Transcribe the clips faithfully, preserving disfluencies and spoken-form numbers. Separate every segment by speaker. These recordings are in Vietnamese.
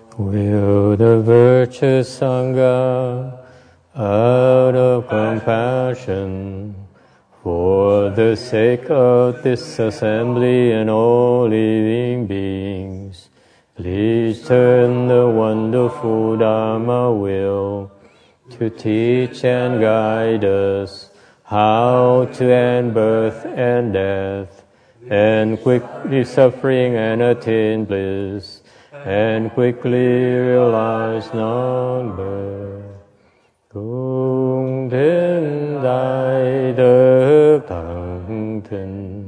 Speaker 1: Will the virtuous Sangha, out of compassion, for the sake of this assembly and all living beings, please turn the wonderful Dharma wheel to teach and guide us how to end birth and death, and quickly suffering and attain bliss, and quickly realize non-birth. Cung thiên đại đức thắng thịnh,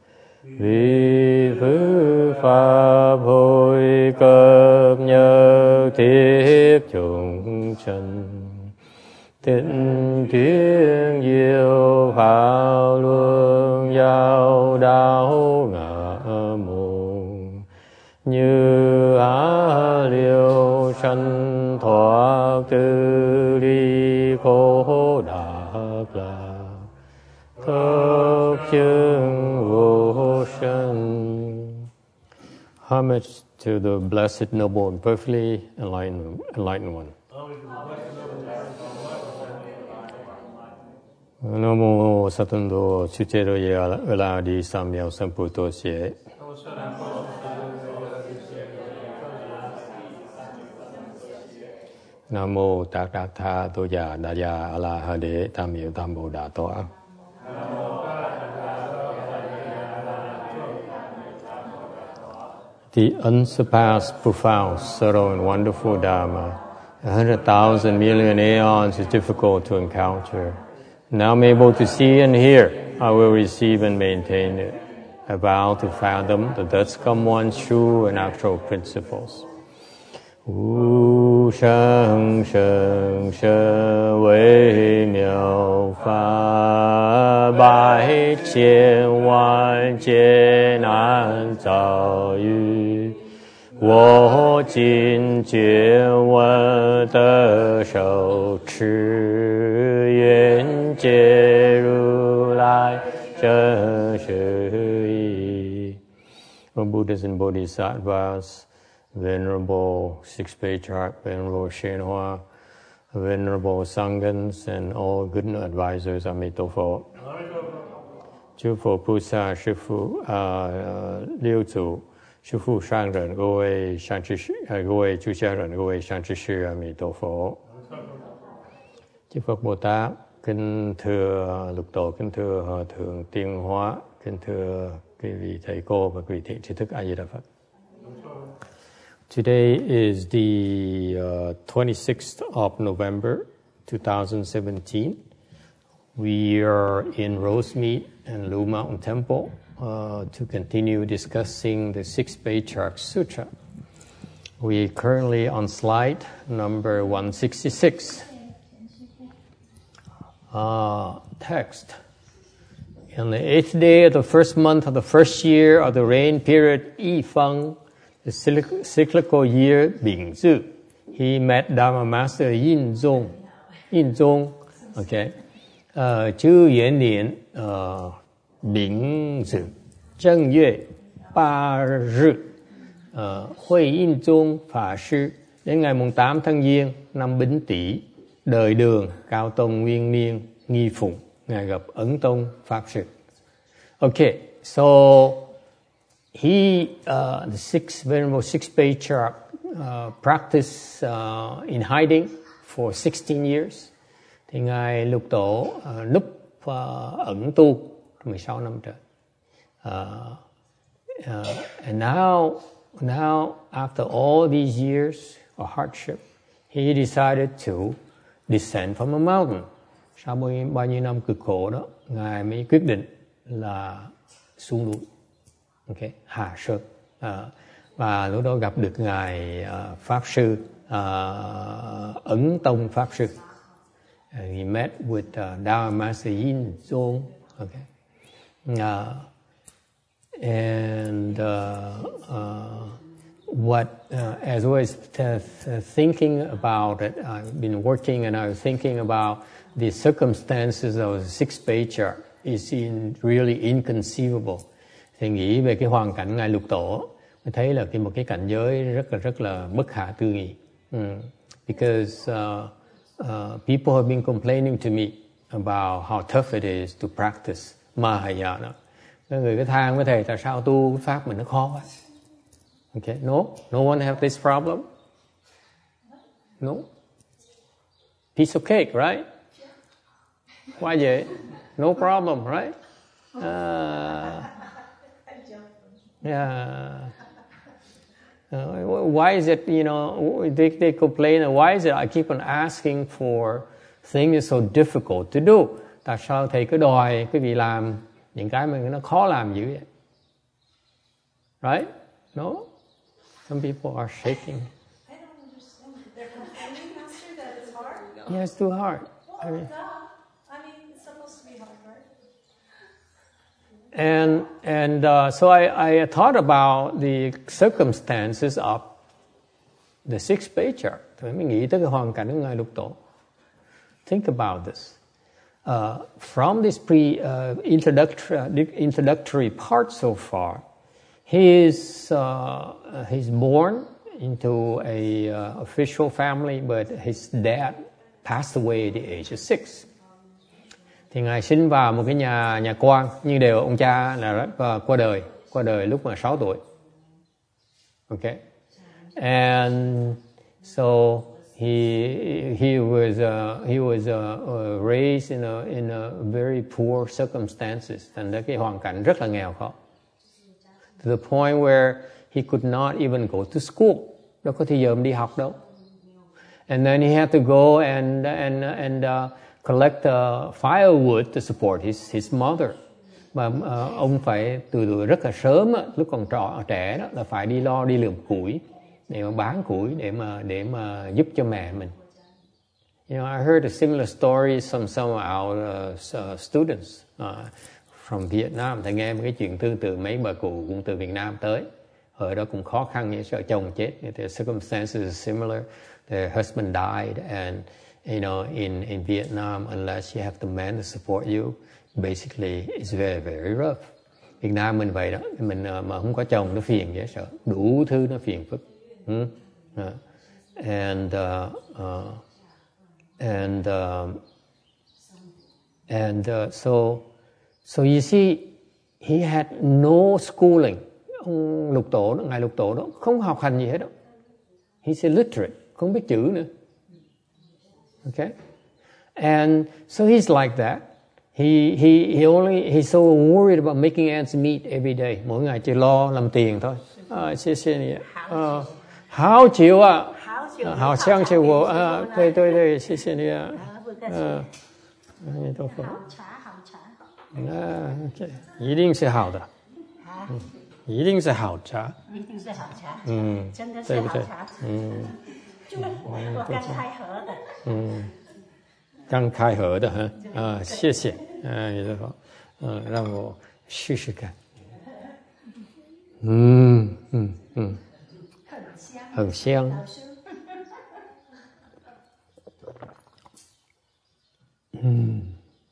Speaker 1: vì phước pháp hội cập nhật thiết chúng sanh, tịnh thiên diệu pháp luân giao đạo ngã môn, như á liêu sanh thoát tư ly khổ đắc lạc, thất chứng vô sanh. Homage to the blessed, noble, and perfectly enlightened, enlightened one. Nam mô Sattva Sucero Ela Di Samyao Samputo Sie. Nam mô Tát Đa Tha Tô Già Đa Gia A La Ha Đế Tam Hiệu Tam Bồ Đà Tọa. The unsurpassed, profound, subtle, and wonderful Dharma, a hundred thousand million aeons is difficult to encounter. Now I'm able to see and hear, I will receive and maintain it. I vow to fathom the thus come one's true and actual principles. Wu sheng sheng she wei miao fa bai qian wan jie nan zao yu, wo jin jue wen de shou chi yuan jie ru lai zhen shi yi. O Buddhas and Bodhisattvas, Venerable Sixth Patriarch, Venerable Shenhua, Venerable Sanghas, and all good advisors, Amitabha. Chư Phật Bồ Tát, Sư Phụ Liêu Chủ, Sư Phụ Sang Rần,各位善知识，各位出家人，各位善知识，Amitabha. Chư Phật Bồ Tát, kính thưa Lục Tổ, kính thưa Hòa Thượng Tiên Hóa, kính thưa quý vị thầy cô và quý vị thiện tri thức A Di Đà Phật. Today is the uh, twenty-sixth of November, two thousand seventeen. We are in Rosemead and Lu Mountain Temple uh, to continue discussing the Sixth Patriarch Sutra. We are currently on slide number one sixty-six. Uh, text. On the eighth day of the first month of the first year of the rain period, Yi Feng, the cyclical year Bing Zi, he met Dharma Master Yin Zong. Yin Zong, okay. Uh, Chư Yuan Nian, uh, Bing Zi, Zheng Yue, Ba Rì, uh, Huệ Yin Zong Pháp Sư, đến ngày mùng tám tháng Giêng năm Bính Tý, đời Đường, Cao Tông Nguyên Niên, Nghi Phụng, ngài gặp Ấn Tông Pháp Sư. Okay, so he, uh, the sixth Venerable Sixth Patriarch, uh, practiced uh, in hiding for sixteen years. Thì ngài Lục Tổ uh, núp uh, ẩn tu mười sáu năm trời. Uh, uh, and now, now after all these years of hardship, he decided to descend from a mountain. Sau bao nhiêu năm cực khổ đó, ngài mới quyết định là xuống núi. Okay, hạ sơn. À, và lúc đó gặp được ngài uh, Pháp Sư uh, Ấn Tông Pháp Sư. And he met with uh, Dharma Master Yin Zong. Okay, uh, and uh, uh, what uh, as I was t- t- thinking about it, I've been working and I was thinking about the circumstances of the Sixth Patriarch is in really inconceivable. Thì nghĩ về cái hoàn cảnh ngài Lục Tổ Tôi thấy là cái một cái cảnh giới rất là rất là bất khả tư nghị. Mm. Because uh, uh, people have been complaining to me about how tough it is to practice Mahayana. Các người cứ than với thầy tại sao tu pháp mình nó khó quá. Okay, no, no one have this problem. No, piece of cake, right? Why vậy? No problem, right? Uh, yeah. Uh, why is it, you know, they, they complain, why is it I keep on asking for things so difficult to do? Tại sao thầy cứ đòi quý vị làm những cái mà nó khó làm dữ vậy? Right? No? Some people are shaking.
Speaker 2: I don't understand. They're complaining, Master, that it's hard?
Speaker 1: Yeah, it's too hard.
Speaker 2: Well,
Speaker 1: I mean,
Speaker 2: duh. I mean, it's supposed to be hard, right?
Speaker 1: And and uh, so I, I thought about the circumstances of the sixth patriarch. Tôi mới nghĩ tới cái hoàn cảnh của Ngài Lục Tổ. Think about this. Uh, from this pre uh, introductory introductory part so far, he is uh, he's born into a uh, official family, but his dad passed away at the age of six. Thì Ngài sinh vào một cái nhà nhà quan, nhưng đều ông cha là uh, qua đời, qua đời lúc mà sáu tuổi. Okay, and so he he was uh, he was uh, uh, raised in a in a very poor circumstances, thành ra cái hoàn cảnh rất là nghèo khó. To the point where he could not even go to school. Đâu có thời giờ đi học đâu. And then he had to go and and and uh, collect uh, firewood to support his his mother. Mà uh, ông phải từ từ rất là sớm á, lúc còn trọ trẻ đó là phải đi lo đi lượm củi để mà bán củi để mà để mà giúp cho mẹ mình. You know, I heard a similar story from some of our uh, students uh, from Vietnam. Thầy nghe một cái chuyện tương tự, mấy bà cụ cũng từ Việt Nam tới. Ở đó cũng khó khăn như sợ chồng chết. The circumstances are similar. Their husband died, and you know, in in Vietnam, unless you have the man to support you, basically it's very very rough. Việt Nam mình vậy đó, mình uh, mà không có chồng nó phiền dễ sợ, đủ thứ nó phiền phức. Hmm? Uh, and uh, uh, and um, and uh, so so you see, he had no schooling. Ông Lục Tổ đó, Ngài Lục Tổ đó không học hành gì hết đó. He's illiterate, không biết chữ nữa. Okay, and so he's like that. He he he only he's so worried about making ends meet every day. Mỗi ngày chỉ lo làm tiền thôi. À,谢谢你. À, hảo chịu à. Hảo相信我啊，对对对，谢谢你啊。啊，阿弥陀佛。啊，一定是好的。嗯，一定是好茶。
Speaker 3: 一定是好茶。
Speaker 1: 嗯，
Speaker 3: 真的是好茶。
Speaker 1: 嗯，
Speaker 3: 我刚开盒的。
Speaker 1: 嗯。刚开盒的哈啊，谢谢啊，你好，嗯，让我试试看，嗯嗯嗯，很香，很香，嗯，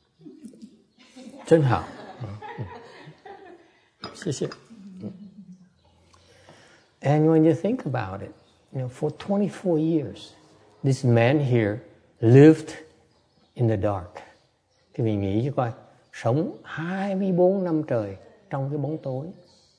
Speaker 1: 真好，嗯，谢谢。And when you think about it, you know, for twenty-four years, this man here lived in the dark. Thì mình nghĩ cho coi, sống hai mươi bốn năm trời trong cái bóng tối.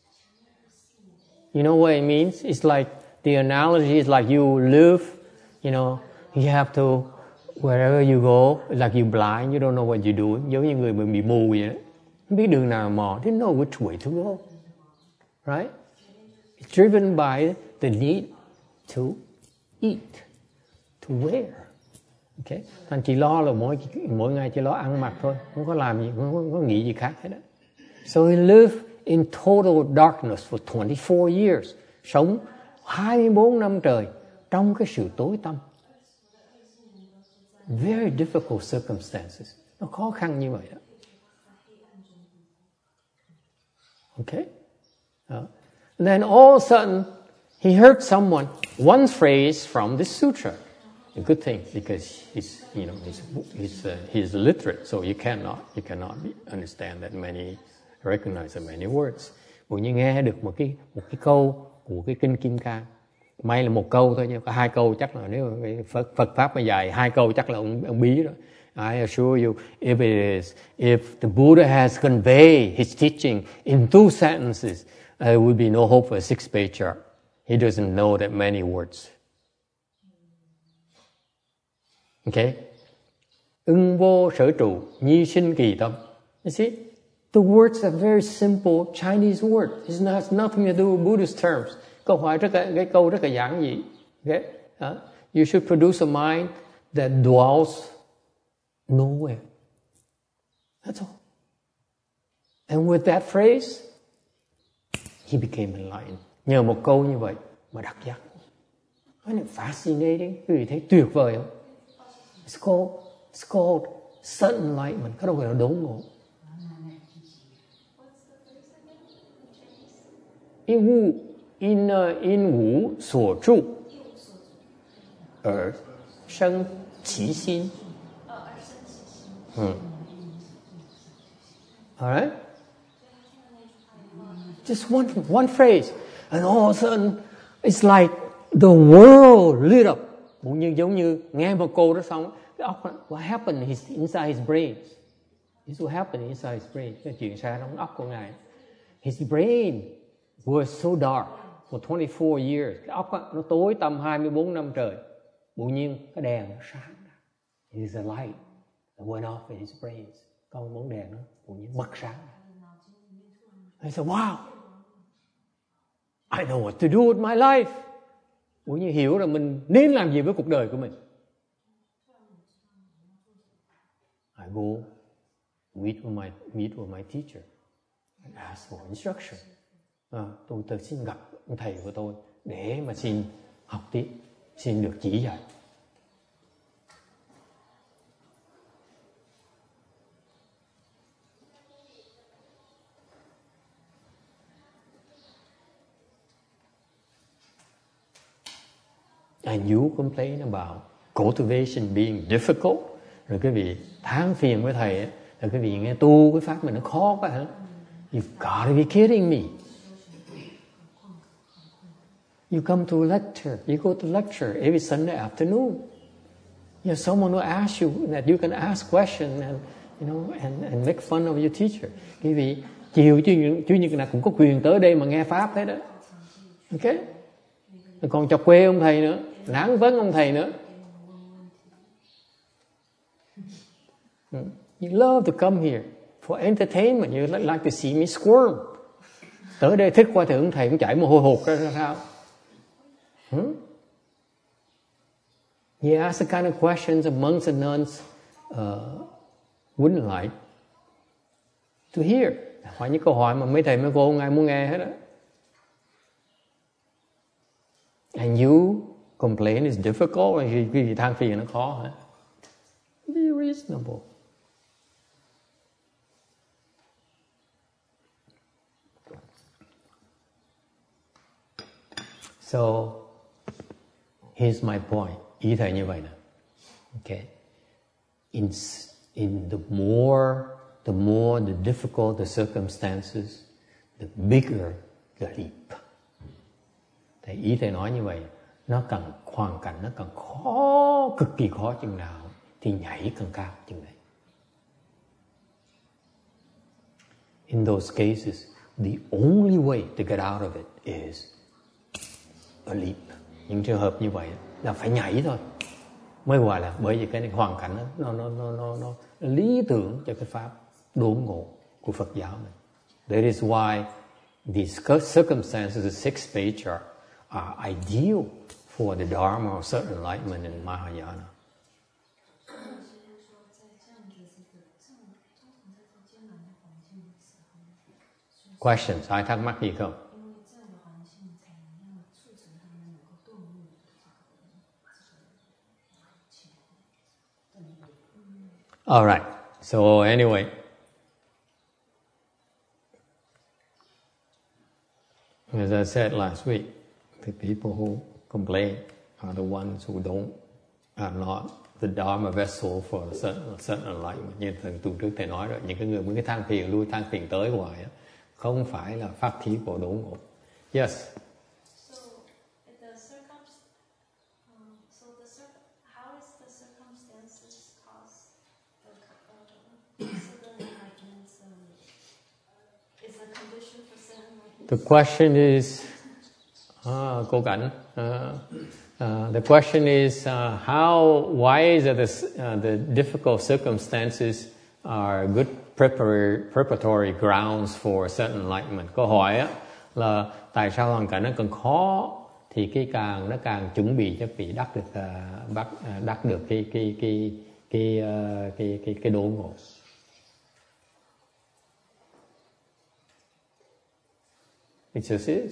Speaker 1: You know what it means? It's like, the analogy is like you live, you know, you have to, wherever you go, like you blind, you don't know what you're doing. Giống như người bị mù vậy đó. Không biết đường nào mò, didn't know which way to go. Right? It's driven by the need to eat, to wear. Okay. Thành chỉ lo là mỗi mỗi ngày chỉ lo ăn mặc thôi, không có làm gì, không có, không có nghĩ gì khác hết đó. So he lived in total darkness for twenty-four years, sống hai mươi bốn năm trời trong cái sự tối tăm. Very difficult circumstances. Nó khó khăn như vậy đó. Okay. Uh, and then all of a sudden he heard someone, one phrase from this sutra. A good thing, because he's, you know, he's he's uh, he's literate, so you cannot you cannot understand that many recognize that many words. Cũng như nghe được một cái một cái câu của cái kinh Kim Cang. May là một câu thôi, nhưng có hai câu chắc là nếu Phật, Phật pháp mà dài hai câu chắc là ông, ông bí rồi. I assure you, if it is, if the Buddha has conveyed his teaching in two sentences, there would be no hope for a six-page chart. He doesn't know that many words. Okay? Ưng vô sở trụ, nhi sinh kỳ tâm. You see, the words are very simple Chinese words. It has nothing to do with Buddhist terms. Câu hỏi rất là, cái câu rất là giản dị. Okay? Uh, you should produce a mind that dwells nowhere. That's all. And with that phrase, he became enlightened. Nhờ một câu như vậy mà đắc giác. Isn't it fascinating? Quý vị thấy tuyệt vời không? It's called, it's called sudden enlightenment. Cái đó gọi là đốn ngộ. In wu, in uh, in wu所住，而生其心。Hmm. All right? Just one one phrase, and all of a sudden, it's like the world lit up. Cũng như giống như nghe một câu đó xong, what happened inside his brain? This what happened inside his brain. Cái chuyện xảy ra trong óc của ngài. His brain was so dark for twenty-four years. Cái óc nó tối tăm hai mươi bốn năm trời. Bỗng nhiên cái đèn nó sáng. It is a light that went off in his brains. Có một bóng đèn nó bỗng nhiên bật sáng. I said, wow, I know what to do with my life. Bỗng nhiên hiểu là mình nên làm gì với cuộc đời của mình. I go meet with my, meet with my teacher and ask for instruction. À, tôi, tôi xin gặp ông thầy của tôi để mà xin học tiếp, xin được chỉ dạy. And you complain about cultivation being difficult. Rồi cái vị than phiền với thầy ấy, rồi cái vị nghe tu cái pháp mình nó khó quá hả? You've got to be kidding me. You come to lecture, you go to lecture every Sunday afternoon. You have someone who asks you that you can ask questions and you know and and make fun of your teacher. Cái vị chiều chủ nhật chủ nhật nào cũng có quyền tới đây mà nghe pháp thế đó. Okay? Còn chọc quê ông thầy nữa, nản vấn ông thầy nữa. You love to come here for entertainment. You like to see me squirm. Tới đây thích qua thì ông thầy cũng chảy mồ hôi hột ra sao? Hmm? He asked the kind of questions the monks and nuns uh, wouldn't like to hear. Hỏi những câu hỏi mà mấy thầy mấy cô không ai muốn nghe hết đó. And you complain it's difficult, and cái gì than phiền nó khó hả? Be reasonable. So here's my point. Ý thầy như vậy nè. Okay. In in the more the more the difficult the circumstances, the bigger the leap. Thầy ý thầy nói như vậy, nó càng hoàn cảnh nó càng khó, cực kỳ khó chừng nào thì nhảy càng cao chừng đấy. In those cases, the only way to get out of it is a leap. Những trường hợp như vậy là phải nhảy thôi mới gọi là, bởi vì cái hoàn cảnh đó, nó nó nó nó nó lý tưởng cho cái pháp đốn ngộ của Phật giáo này. That is why these circumstances, the six page chart, are ideal for the Dharma or certain enlightenment in Mahayana. Questions? Ai thắc mắc gì không? All right. So anyway, as I said last week, the people who complain are the ones who don't are not the Dharma vessel for a certain, a certain enlightenment. Như thầy tuần trước thầy nói rồi, những cái người muốn cái than phiền lui than phiền tới hoài á, không phải là pháp thí của đốn ngộ. Yes.
Speaker 2: circumstances cause the uh, certain enlightenments? Um, is a condition for certain enlightenments?
Speaker 1: The question is, ah, cô Cảnh. Uh, uh, the question is uh, how? Why is it the, uh, the difficult circumstances are good preparatory, preparatory grounds for certain enlightenment? Câu hỏi á, là tại sao hoàn cảnh nó càng khó thì cái càng nó càng chuẩn bị cho vị đắc được uh, bắt uh, đắc được cái cái cái cái uh, cái cái cái đốn ngộ. It just is.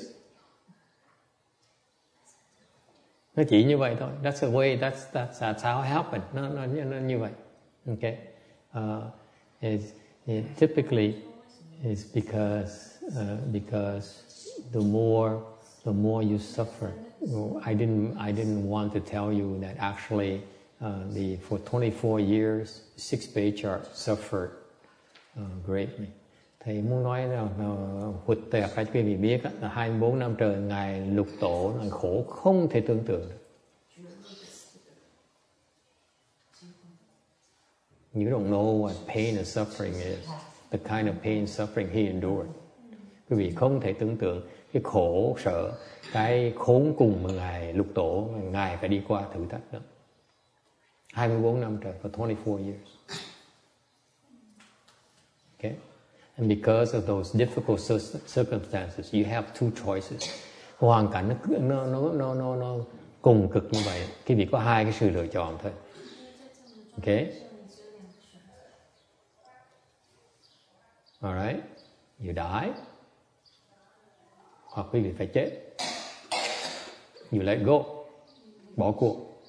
Speaker 1: Nó chỉ như vậy thôi. That's the way. That's that's that's how it happened. Nó nó nó như vậy. Okay. Uh, it, it typically is because uh, because the more the more you suffer. I didn't I didn't want to tell you that actually uh, the for twenty-four years six patriarchs suffered uh, greatly. Thầy muốn nói là hụt tẹtให้quý vị biết là hai mươi bốn năm trời ngài lục tổ là khổ không thể tưởng tượng được. You don't know what pain and suffering is, the kind of pain and suffering he endured. Quý vị không thể tưởng tượng cái khổ sở, cái khốn cùng mà ngài lục tổ, ngài phải đi qua thử thách đó. hai mươi bốn năm trời, for twenty-four years. Okay? And because of those difficult circumstances, you have two choices. Hoàn cảnh nó nó nó nó nó, nó cùng cực như vậy, quý vị có hai cái sự lựa chọn thôi. Okay? Alright, you die, hoặc quý vị phải chết. You let go, bỏ cuộc.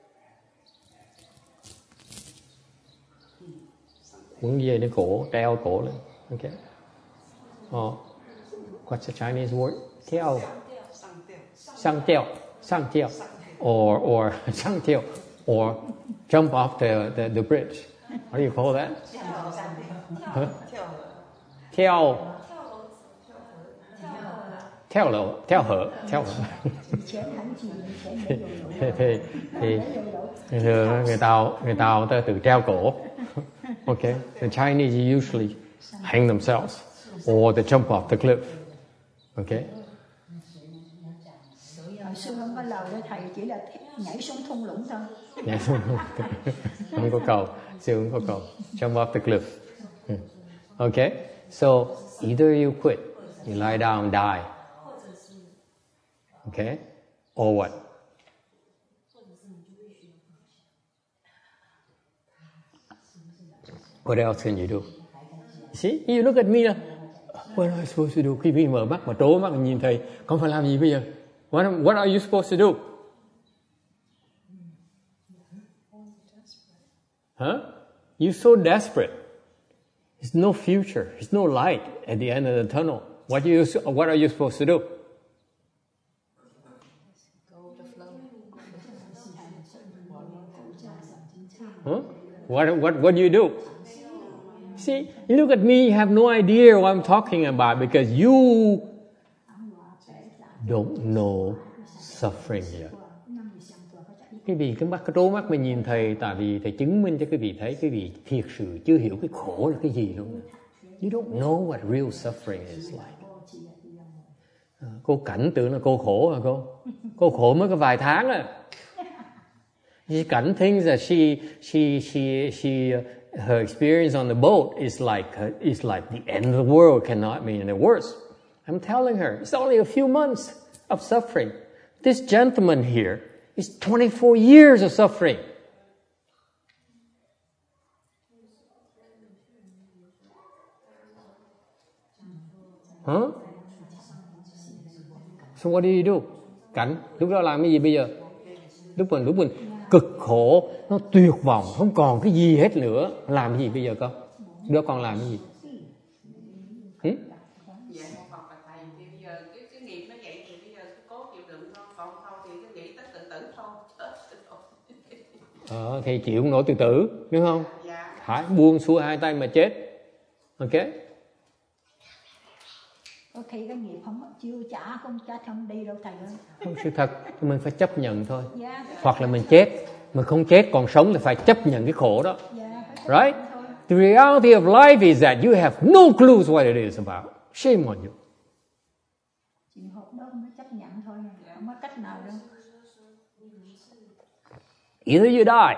Speaker 1: Muốn dây đến cổ, treo cổ lên. Okay. Oh, what's the Chinese word? Tiao. Sang tiao. Sang tiao. Or or sang tiao. Or jump off the, the, the bridge. What do you call that? Huh? Tiao. Theo lỗ, theo hở, theo hở. thì thì thì thường người Tàu người Tàu ta tự treo cổ. Okay, the Chinese usually hang themselves or they jump off the cliff. Okay.
Speaker 3: Sư không có lầu với thầy, chỉ là nhảy xuống thung lũng thôi.
Speaker 1: Nhảy xuống không có cầu, sư không có cầu. Jump off the cliff. Okay, so either you quit, you lie down and die. Okay, or what? What else can you do? You see, you look at me now. What am I supposed to do? Khi vị mở mắt mà trố mắt nhìn thầy, con phải làm gì bây giờ? What, what are you supposed to do? Huh? You're so desperate. There's no future. There's no light at the end of the tunnel. What, you, what are you supposed to do? Huh? What, what, what do you do? See, you look at me, you have no idea what I'm talking about because you don't know suffering yet. Quý vị cứ bắt cái trố mắt mình nhìn thầy, tại vì thầy chứng minh cho quý vị thấy quý vị thiệt sự chưa hiểu cái khổ là cái gì luôn. You don't know what real suffering is like. À, cô Cảnh tưởng là cô khổ hả cô? Cô khổ mới có vài tháng à. She Cảnh thinks that she she she she uh, her experience on the boat is like uh, is like the end of the world, cannot mean any worse. I'm telling her it's only a few months of suffering. This gentleman here is twenty-four years of suffering. Huh? So what do you do? Cảnh, lúc đó làm cái gì bây giờ? Lúc mình lúc mình cực khổ, nó tuyệt vọng, không còn cái gì hết nữa. Làm cái gì bây giờ con? Đứa con làm cái gì? Hmm? Ờ, thì chịu không nổi tự tử, đúng không? Phải buông xuôi hai tay mà chết. Ok?
Speaker 3: Có khi cái nghiệp không chưa trả, không trả không đi đâu thầy ơi.
Speaker 1: Không, sự thật mình phải chấp nhận thôi.
Speaker 3: Yeah.
Speaker 1: Hoặc là mình chết, Mà không chết còn sống thì phải chấp nhận cái khổ đó.
Speaker 3: Dạ, phải chấp
Speaker 1: Right?
Speaker 3: nhận thôi.
Speaker 1: The reality of life is that you have no clue what it is about. Shame on you.
Speaker 3: Chuyện hộp đó mới chấp nhận thôi, không có cách nào đâu.
Speaker 1: Either you die,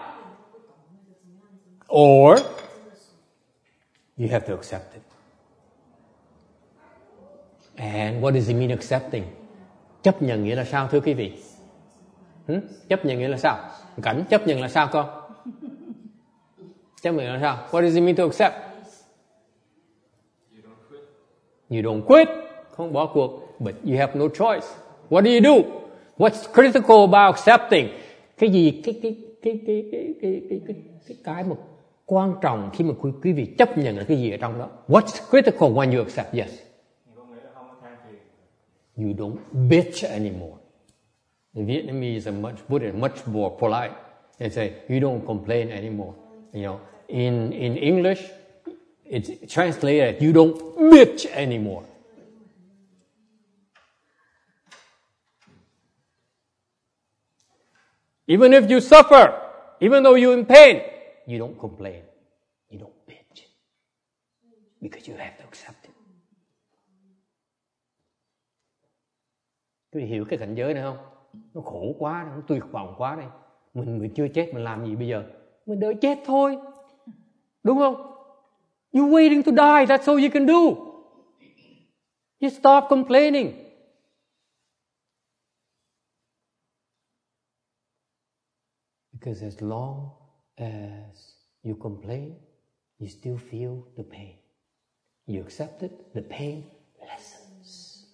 Speaker 1: or you have to accept it. And what does it mean accepting? Chấp nhận nghĩa là sao thưa quý vị? Hmm? Chấp nhận nghĩa là sao? Cảnh chấp nhận là sao con? Chấp nhận là sao? What does it mean to accept? You don't quit. Không bỏ cuộc. But you have no choice. What do you do? What's critical about accepting? Cái gì cái cái cái cái cái cái cái cái cái cái mà quan trọng khi mà quý, quý vị chấp nhận là cái gì ở trong đó? What's critical when you accept? Yes. You don't bitch anymore. The Vietnamese are much put it much more polite. They say you don't complain anymore. You know, in in English, it's translated you don't bitch anymore. Even if you suffer, even though you're in pain, you don't complain. You don't bitch. Because you have to accept it. Quý vị hiểu cái cảnh giới này không? Nó khổ quá, nó tuyệt vọng quá đây. Mình mình chưa chết, mình làm gì bây giờ? Mình đợi chết thôi. Đúng không? You're waiting to die, that's all you can do. You stop complaining. Because as long as you complain, you still feel the pain. You accept it, the pain lessens.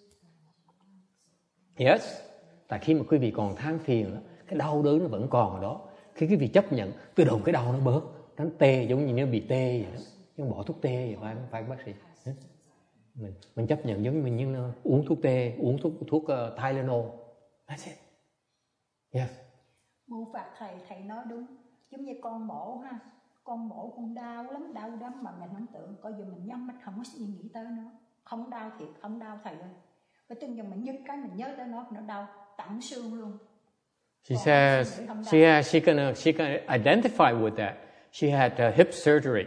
Speaker 1: Yes? Tại khi mà quý vị còn than phiền đó, cái đau đớn nó vẫn còn ở đó. Khi quý vị chấp nhận, tự động cái đau nó bớt. Nó tê giống như nó bị tê vậy đó. Nhưng bỏ thuốc tê vậy phải không? Phải bác sĩ? Mình, mình chấp nhận giống như mình như uống thuốc tê, uống thuốc thuốc uh, Tylenol. That's it. Yes.
Speaker 3: Mô phạt thầy, thầy nói đúng. Giống như con mổ ha, con mổ con đau lắm, đau lắm mà mình không tưởng. Coi giờ mình nhắm mắt không có suy nghĩ tới nó. Không đau thiệt, không đau thầy ơi. Cái từng giờ mình nhức cái mình nhớ tới nó, nó đau tận xương luôn.
Speaker 1: She says she has, she can she can identify with that. She had a hip surgery.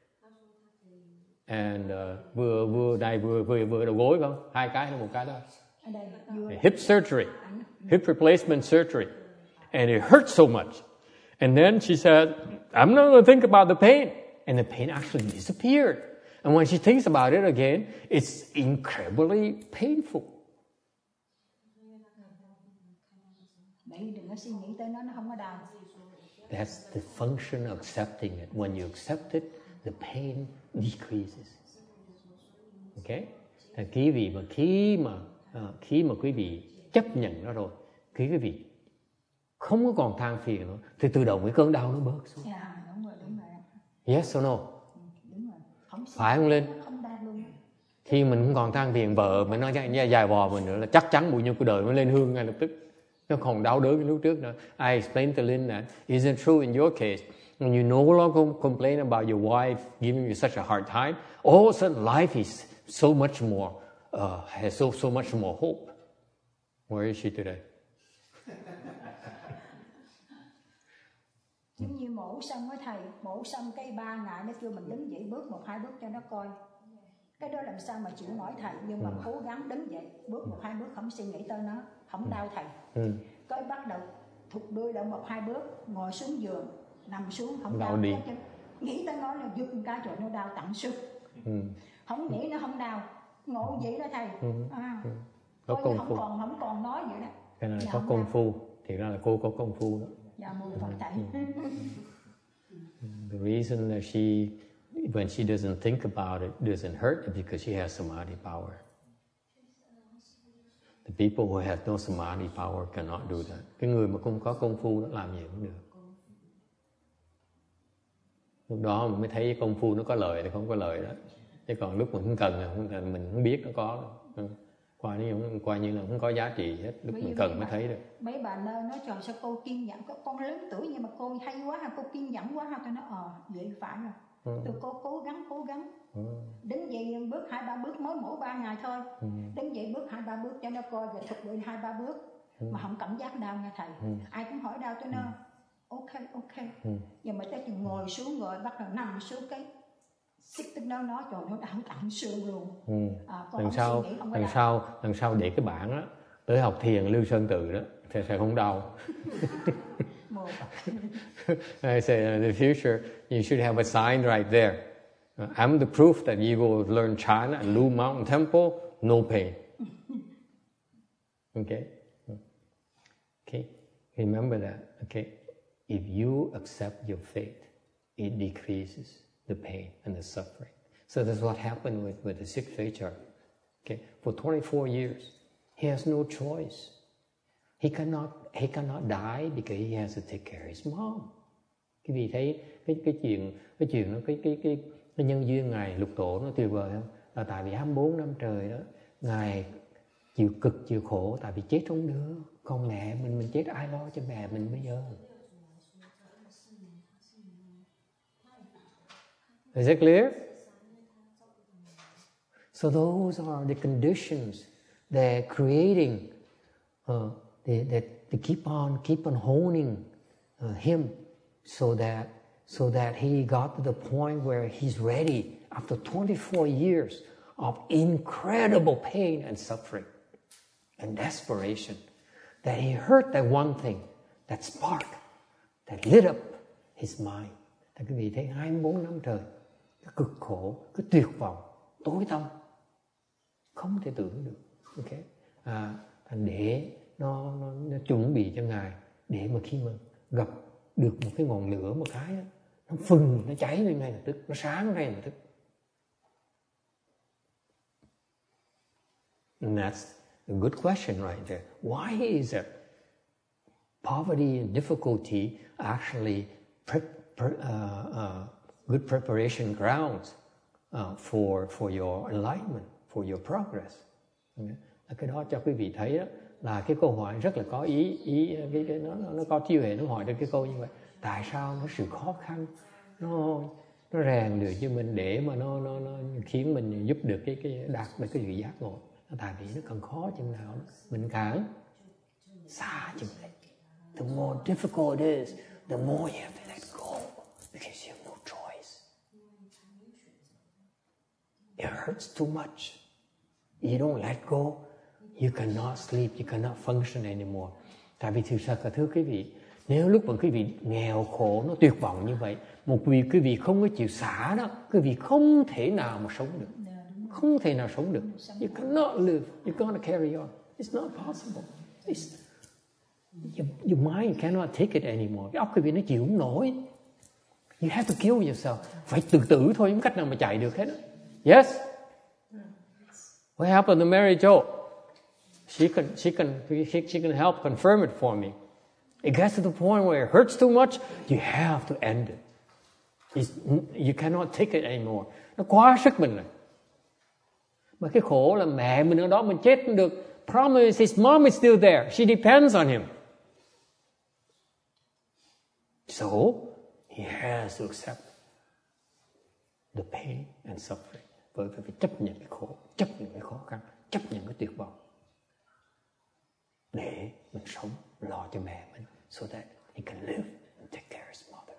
Speaker 1: And uh, vừa vừa này vừa vừa vừa đầu gối không? Hai cái hay một cái đó. Hip surgery, hip replacement surgery. And it hurt so much. And then she said, I'm not going to think about the pain. And the pain actually disappeared. And when she thinks about it again, it's incredibly painful. That's the function of accepting it. When you accept it, the pain decreases. Okay? Thì quý vị mà khi mà uh, khi mà quý vị chấp nhận nó rồi, khi quý vị không có còn than phiền nữa, thì tự động cái cơn đau nó bớt xuống.
Speaker 3: Yeah, đúng rồi, đúng rồi.
Speaker 1: Yes or no?
Speaker 3: Đúng rồi. Không
Speaker 1: phải không Linh?
Speaker 3: Không đau luôn.
Speaker 1: Khi mình không còn than phiền vợ mình nói dài vò mình nữa là chắc chắn bụi nhiêu cuộc đời mới lên hương ngay lập tức. Nó còn đau đớn cái lúc trước nữa. I explained to Linh that isn't true in your case. When you no longer complain about your wife giving you such a hard time, all of a sudden life is so much more, uh, has so so much more hope. Where is she today?
Speaker 3: Giống như mổ xong á thầy, mổ xong cái ba ngày nó kêu mình đứng dậy bước một hai bước cho nó coi. Cái đó làm sao mà chịu nổi thầy, nhưng mà ừ. cố gắng đứng dậy, bước một hai bước không suy nghĩ tới nó, không đau thầy. Ừ. Cái bắt đầu thụt đuôi lại một hai bước, ngồi xuống giường, nằm xuống không đau. Đi. Nghĩ tới nó là giật cái rồi nó đau tận xương. Ừ. Không nghĩ nó không đau, ngộ vậy đó thầy. Ừ. À, ừ. Có công không phu. Còn không còn nói vậy đó.
Speaker 1: Cái này có công phu, thì ra là cô có công phu đó.
Speaker 3: Dạ mô Phật thầy.
Speaker 1: The reason that she, when she doesn't think about it, doesn't hurt is because she has samadhi power. The people who have no samadhi power cannot do that. Cái người mà không có công phu nó làm gì cũng được. Lúc đó mình mới thấy công phu nó có lợi thì không có lợi đó. Chứ còn lúc mình không cần là không cần, mình không biết nó có. Qua như qua như là không có giá trị hết, lúc mình cần mới thấy được.
Speaker 3: Mấy bà nơ nói trời sao cô kiên nhẫn, con lớn tuổi nhưng mà cô hay quá ha, cô kiên nhẫn quá ha, tôi nói ờ vậy phải rồi. Ừ. Tôi cô cố gắng cố gắng. Ừ. Đứng dậy bước hai ba bước mới mỗi ba ngày thôi. Ừ. Đứng dậy bước hai ba bước cho nó coi rồi thực hiện hai ba bước. Ừ. Mà không cảm giác đau nha thầy. Ừ. Ai cũng hỏi đau tôi nói ok ok.
Speaker 1: Ừ.
Speaker 3: Nhưng mà tới chừng ngồi xuống rồi bắt đầu nằm xuống cái xích tính đó nói trời nó đau tận xương luôn.
Speaker 1: Ừ.
Speaker 3: À, con
Speaker 1: lần
Speaker 3: không
Speaker 1: sau
Speaker 3: suy nghĩ, không có
Speaker 1: lần
Speaker 3: làm.
Speaker 1: sau lần sau để cái bản á tới học thiền Lương Sơn Tự đó thì sẽ không đau.
Speaker 3: Một.
Speaker 1: I say in the future you should have a sign right there. Uh, I'm the proof that you will learn China and Lu Mountain Temple, no pain. Okay? Okay? Remember that. Okay? If you accept your fate, it decreases the pain and the suffering. So that's what happened with, with the sixth Faithar. Okay? For twenty-four years, he has no choice. He cannot, he cannot die because he has to take care of his mom. Cái vì thấy cái cái chuyện cái chuyện nó cái cái cái cái nhân duyên ngài Lục Tổ nó tuyệt vời không? Là tại vì hai mươi bốn năm trời đó ngài chịu cực chịu khổ tại vì chết trong đứa, còn mẹ mình mình chết ai lo cho mẹ mình bây giờ? Is it clear? So those are the conditions they're creating. Uh, they, they, they keep on keep on honing uh, him so that so that he got to the point where he's ready after twenty-four years of incredible pain and suffering and desperation, that he heard that one thing, that spark that lit up his mind. Tại quý vị thấy hai mươi bốn năm trời cái cực khổ, cái tuyệt vọng, tối tăm, không thể tưởng được. Okay? À, để nó, nó, nó chuẩn bị cho ngài để mà khi mà gặp được một cái ngọn lửa một cái đó, nó phừng, nó cháy lên ngay lập tức, nó sáng ngay lập tức. And that's a good question right there. Why is it poverty and difficulty actually pre- pre- uh, uh, good preparation grounds uh, for for your enlightenment, for your progress? Okay. Cái đó cho quý vị thấy đó, là cái câu hỏi rất là có ý ý cái, cái nó nó có trí huệ, nó hỏi được cái câu như vậy. Tại sao nó sự khó khăn nó nó rèn luyện cho mình để mà nó nó nó khiến mình giúp được cái cái đạt được cái sự giác ngộ? Tại vì nó càng khó chừng nào mình càng xa chừng đấy. The more difficult it is, the more you have to let go because you have no choice. It hurts too much. You don't let go, you cannot sleep, you cannot function anymore. Tại vì thực sự, thưa quý vị, nếu lúc mà quý vị nghèo khổ, nó tuyệt vọng như vậy, một vì quý vị không có chịu xả đó, quý vị không thể nào mà sống được. Không thể nào sống được. You cannot live, you're gonna carry on. It's not possible. It's, your, your mind cannot take it anymore. Cái óc quý vị nó chịu không nổi. You have to kill yourself. Phải tự tử thôi, không cách nào mà chạy được hết. Yes? What happened to Mary Jo? She can, she can, she, she can help confirm it for me. It gets to the point where it hurts too much, you have to end it. It's, you cannot take it anymore. Nó quá sức mình rồi. Mà cái khổ là mẹ mình ở đó mình chết không được. Promise his mom is still there. She depends on him. So, he has to accept the pain and suffering. Bởi vì phải chấp nhận cái khổ, chấp nhận cái khó khăn, chấp nhận cái tuyệt vọng. Để mình sống, lo cho mẹ mình, so that he can live and take care of his mother.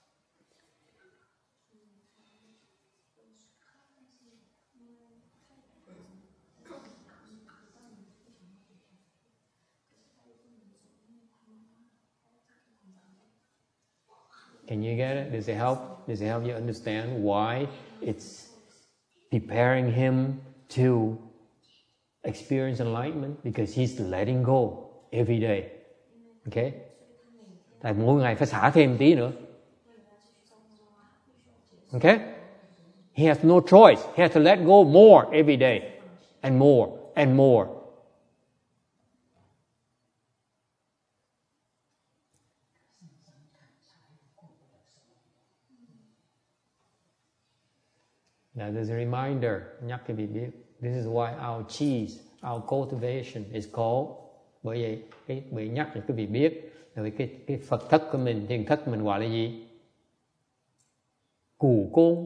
Speaker 1: Can you get it? Does it help? Does it help you understand why it's preparing him to experience enlightenment? Because he's letting go every day. Okay? Tại mỗi ngày phải xả thêm tí nữa. Okay? He has no choice. He has to let go more every day. And more and more. Now there's a reminder, nhắc cái vị biết. This is why our cheese, our cultivation is called. Bởi vậy, cái bị nhắc cho cái vị biết. Rồi cái cái Phật thất của mình, thiền thất của mình gọi là gì? Cù côn.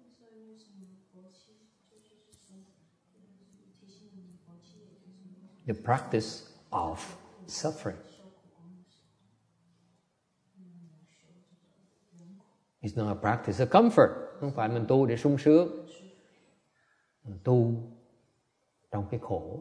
Speaker 1: The practice of suffering. It's not a practice of comfort. Không phải mình tu để sung sướng. Mình tu trong cái khổ.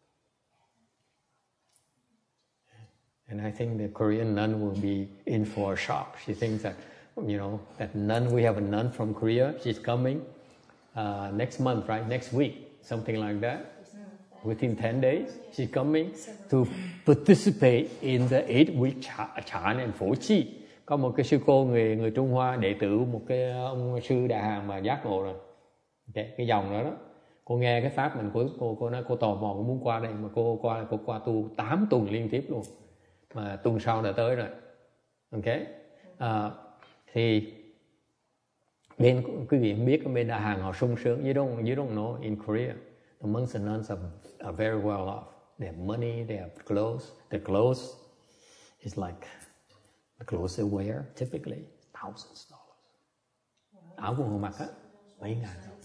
Speaker 1: And I think the Korean nun will be in for a shock. She thinks that, you know, that nun, we have a nun from Korea. She's coming uh, next month, right? Next week, something like that. Within ten days, she's coming to participate in the eight-week Chan and Phổ Chi. Có một cái sư cô người người Trung Hoa, đệ tử một cái ông sư Đà Hàn mà giác ngộ rồi. Okay, cái dòng đó đó. Cô nghe cái pháp mình, cô cô cô nói cô tò mò, cô muốn qua đây mà cô qua cô qua tu tám tuần liên tiếp luôn. Mà tuần sau đã tới rồi. Ok. À, thì bên quý vị biết bên Đà Hàn họ sung sướng. You don't, you don't know in Korea. The monks and nuns are, are very well off. They have money, they have clothes. The clothes is like the clothes they wear typically thousands of dollars. Áo của họ mặc á mấy ngàn đồng.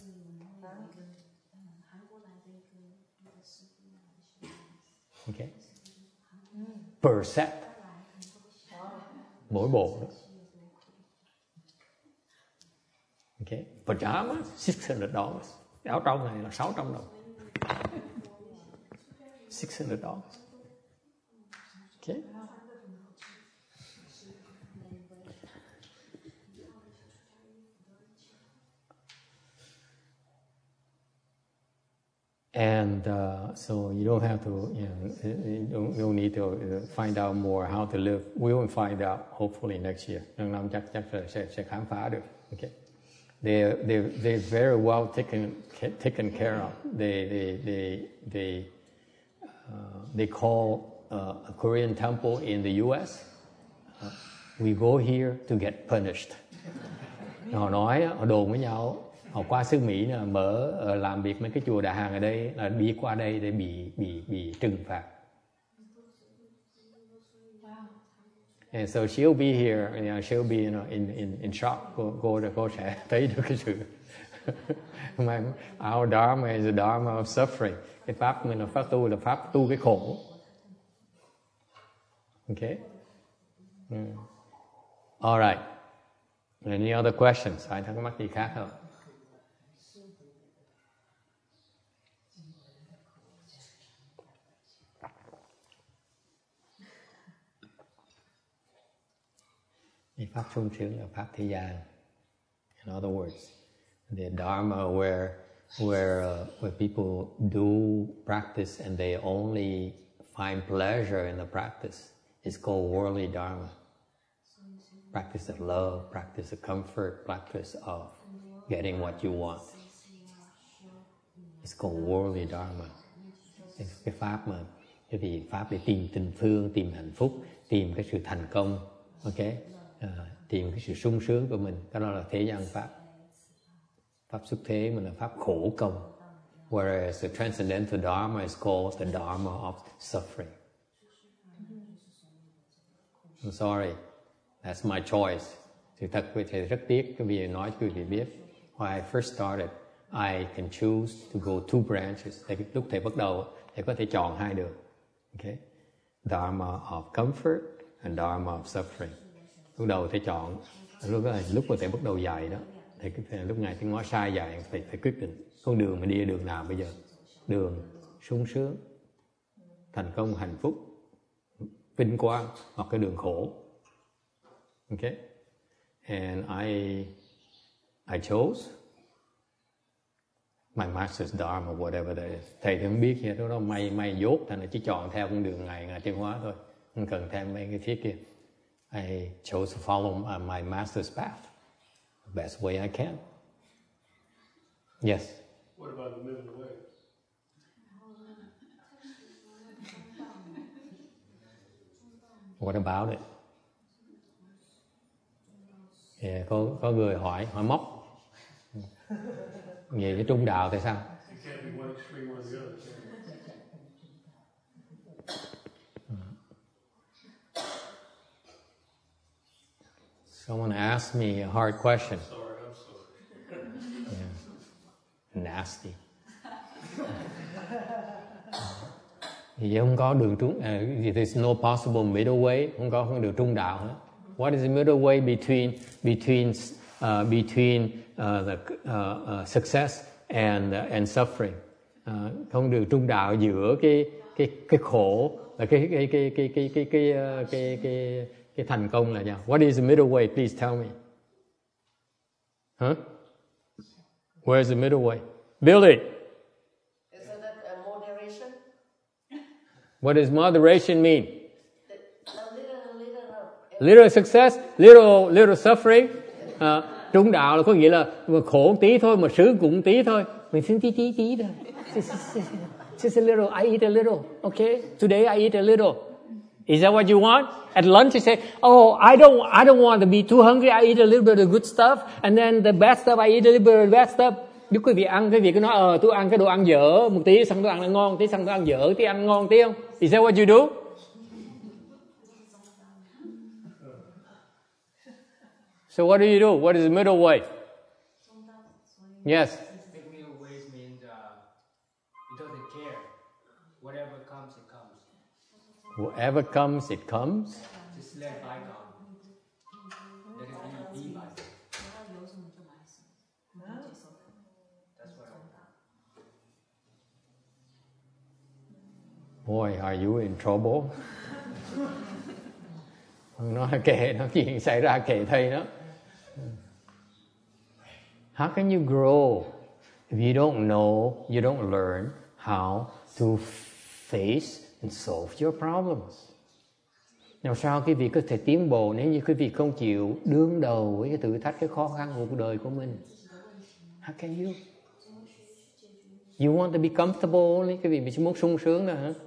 Speaker 1: Okay. Per set. Mỗi bộ đó. Okay. Pajama, six hundred dollars. Áo trong này là sáu trăm đồng. six hundred dollars. Okay. And uh, so you don't have to, you know, you don't, you don't need to find out more how to live. We will find out hopefully next year. Năm chắc chắc sẽ sẽ khám phá được. Okay. They they they're very well taken taken care of. They they they they uh, they call uh, a Korean temple in the U S. Uh, we go here to get punished. Họ nói, họ đồn với nhau. Họ qua xứ Mỹ là mở làm việc mấy cái chùa Đà Hàn ở đây là đi qua đây để bị bị bị trừng phạt. And so she'll be here, you know, she'll be, you know, in in in shock. Cô cô cô sẽ thấy được cái sự. Our dharma is a dharma of suffering. Cái pháp mình là pháp tu là pháp tu cái khổ. Okay. Mm. All right. Any other questions? Ai thắc mắc gì khác không? Pháp sung sướng là pháp thế gian. In other words, the dharma where where uh, where people do practice and they only find pleasure in the practice is called worldly dharma. Practice of love, practice of comfort, practice of getting what you want. It's called worldly dharma. Cái pháp mà cái gì pháp để tìm tình thương, tìm hạnh phúc, tìm cái sự thành công, ok? À, tìm cái sự sung sướng của mình, cái đó là thế gian pháp. Pháp xuất thế mình là pháp khổ công. Whereas the transcendental dharma is called the dharma of suffering. I'm sorry, that's my choice. Sự thật với thầy rất tiếc cái việc nói cho quý vị biết. When I first started, I can choose to go two branches. Thầy, lúc thầy bắt đầu, thầy có thể chọn hai đường. Okay? Dharma of comfort and dharma of suffering. Lúc đầu thầy chọn, lúc đó, lúc mà thầy bắt đầu dạy đó, thầy, thầy lúc này thầy ngó sai dạy, thầy phải quyết định con đường mà đi đường nào bây giờ. Đường sung sướng, thành công, hạnh phúc, vinh quang, hoặc cái đường khổ. Okay? And I I chose my master's dharma, whatever that is. Thầy thì không biết gì đó, đó may may dốt, thành là chỉ chọn theo con đường ngày ngày tiến hóa thôi, không cần thêm mấy cái thiết kia. I chose to follow my master's path, the best way I can. Yes.
Speaker 4: What about the middle way?
Speaker 1: What about it? Yeah, có có người hỏi hỏi móc về cái trung đạo thì sao? Someone asked me a hard question.
Speaker 4: Sorry, I'm sorry.
Speaker 1: Yeah. Nasty. Thì không có đường trung, uh, there's no possible middle way, không có đường trung đạo hết. What is the middle way between between uh, between uh, the uh, uh, success and uh, and suffering. Uh, không được trung đạo giữa cái cái cái khổ và cái cái cái cái cái cái cái cái cái, cái, cái thành công là nhau. What is the middle way? Please tell me. Huh? Where is the middle way? Build it.
Speaker 5: Isn't that a moderation?
Speaker 1: What does moderation mean?
Speaker 5: A little, little,
Speaker 1: Little success, little little suffering. Uh, trung đạo là có nghĩa là mà khổ một tí thôi, mà sướng cũng một tí thôi. Mình xin tí tí tí thôi. Just a little. I eat a little. Okay. Today I eat a little. Is that what you want? At lunch you say, "Oh, I don't, I don't want to be too hungry. I eat a little bit of good stuff, and then the bad stuff I eat a little bit of the bad stuff." Nếu quý vị ăn cái việc cứ nói, ờ, tôi ăn cái đồ ăn dở một tí, xong tôi ăn là ngon, tí xong tôi ăn dở, tí ăn ngon tí không? Is that what you do? So what do you do? What is the middle way? Yes.
Speaker 6: The middle way means uh, it doesn't care. Whatever comes, it comes.
Speaker 1: Whatever comes, it comes.
Speaker 6: Just let it bygone. Let it be, be by. That's what I
Speaker 1: Boy, are you in trouble? Nó kệ nó chuyện xảy ra kệ thầy nó. How can you grow if you don't know, you don't learn how to face and solve your problems? Làm sao quý vị có thể tiến bộ nếu như quý vị không chịu đương đầu với cái thử thách, cái khó khăn của cuộc đời của mình? How can you? You want to be comfortable only? Quý vị chỉ muốn sung sướng nữa hả?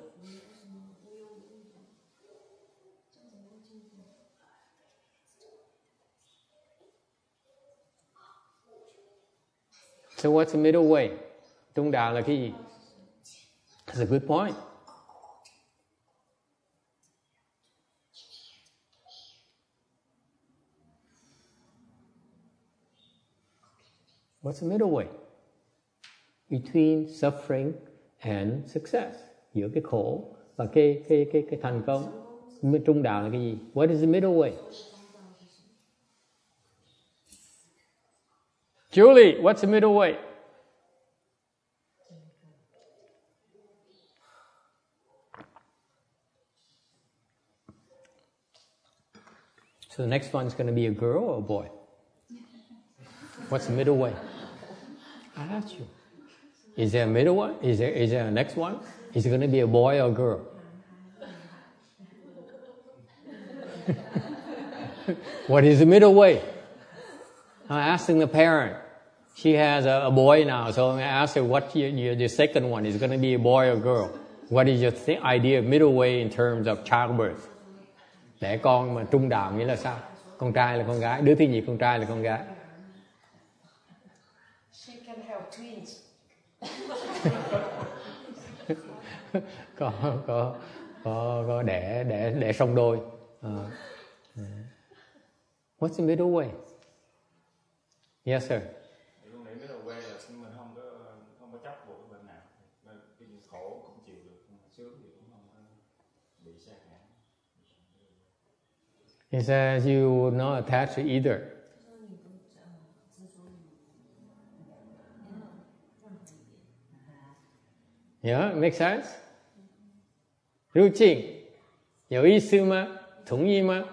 Speaker 1: So what's the middle way? Trung đạo là cái gì? That's a good point. What's the middle way? Between suffering and success. Giữa cái khổ và cái cái cái cái thành công. Trung đạo là cái gì? What is the middle way? Julie, what's the middle way? So the next one's going to be a girl or a boy? What's the middle way? I asked you. Is there a middle one? Is there is there a next one? Is it going to be a boy or a girl? What is the middle way? I'm asking the parent. She has a, a boy now, so I asked her, what your, your, the second one is going to be a boy or girl? What is your th- idea of middle way in terms of childbirth? Đẻ con mà trung đạo nghĩa là sao? Con trai là con gái, đứa thứ nhì con trai là con gái.
Speaker 5: She can have twins.
Speaker 1: có có có có đẻ đẻ đẻ song đôi. Uh, what's the middle way? Yes sir.
Speaker 7: Tôi nghĩ middle way là mình không có không có chấp buộc cái bên nào, nên cái gì khổ cũng chịu được, sướng thì cũng không bị sa ngã.
Speaker 1: It says you will not attach to either. Yeah, make sense? 入境有意思吗？同意吗？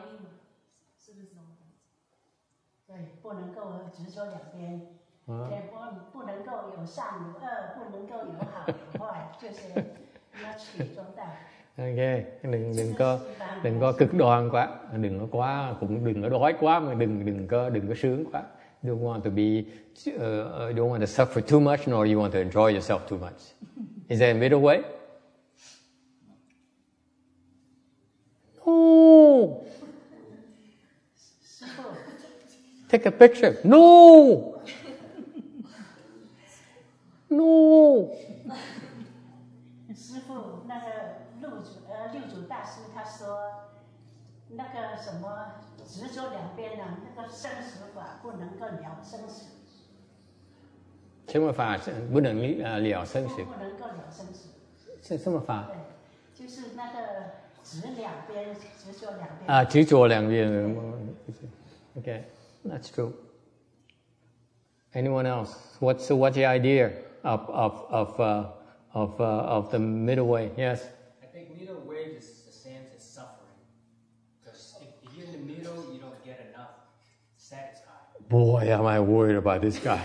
Speaker 8: 对，不能够只说两边，对，不不能够有善有恶，不能够有好有坏，就是要取中道。
Speaker 1: Ok, đừng đừng có đừng có cực đoan quá, đừng có quá cũng đừng có đói quá mà đừng đừng có đừng có sướng quá. Don't want to be uh, don't want to suffer too much nor you want to enjoy yourself too much. Is there a middle way? No. Take a picture. No. No.
Speaker 8: 师父，那个六祖呃六祖大师他说，那个什么执着两边呢，那个生死法不能够了生死。
Speaker 1: 什么法不能呃了生死？
Speaker 8: 不能够了生死。
Speaker 1: 是什么法？
Speaker 8: 对，就是那个执两边，执着两边。
Speaker 1: 啊，执着两边。Okay, that's true. Anyone else? What's so what's the idea of of of uh, of uh, of the middle way? Yes.
Speaker 6: I think middle way is the same as suffering. Because if, if you're in the middle, you don't get enough satisfied.
Speaker 1: Boy, am I worried about this guy.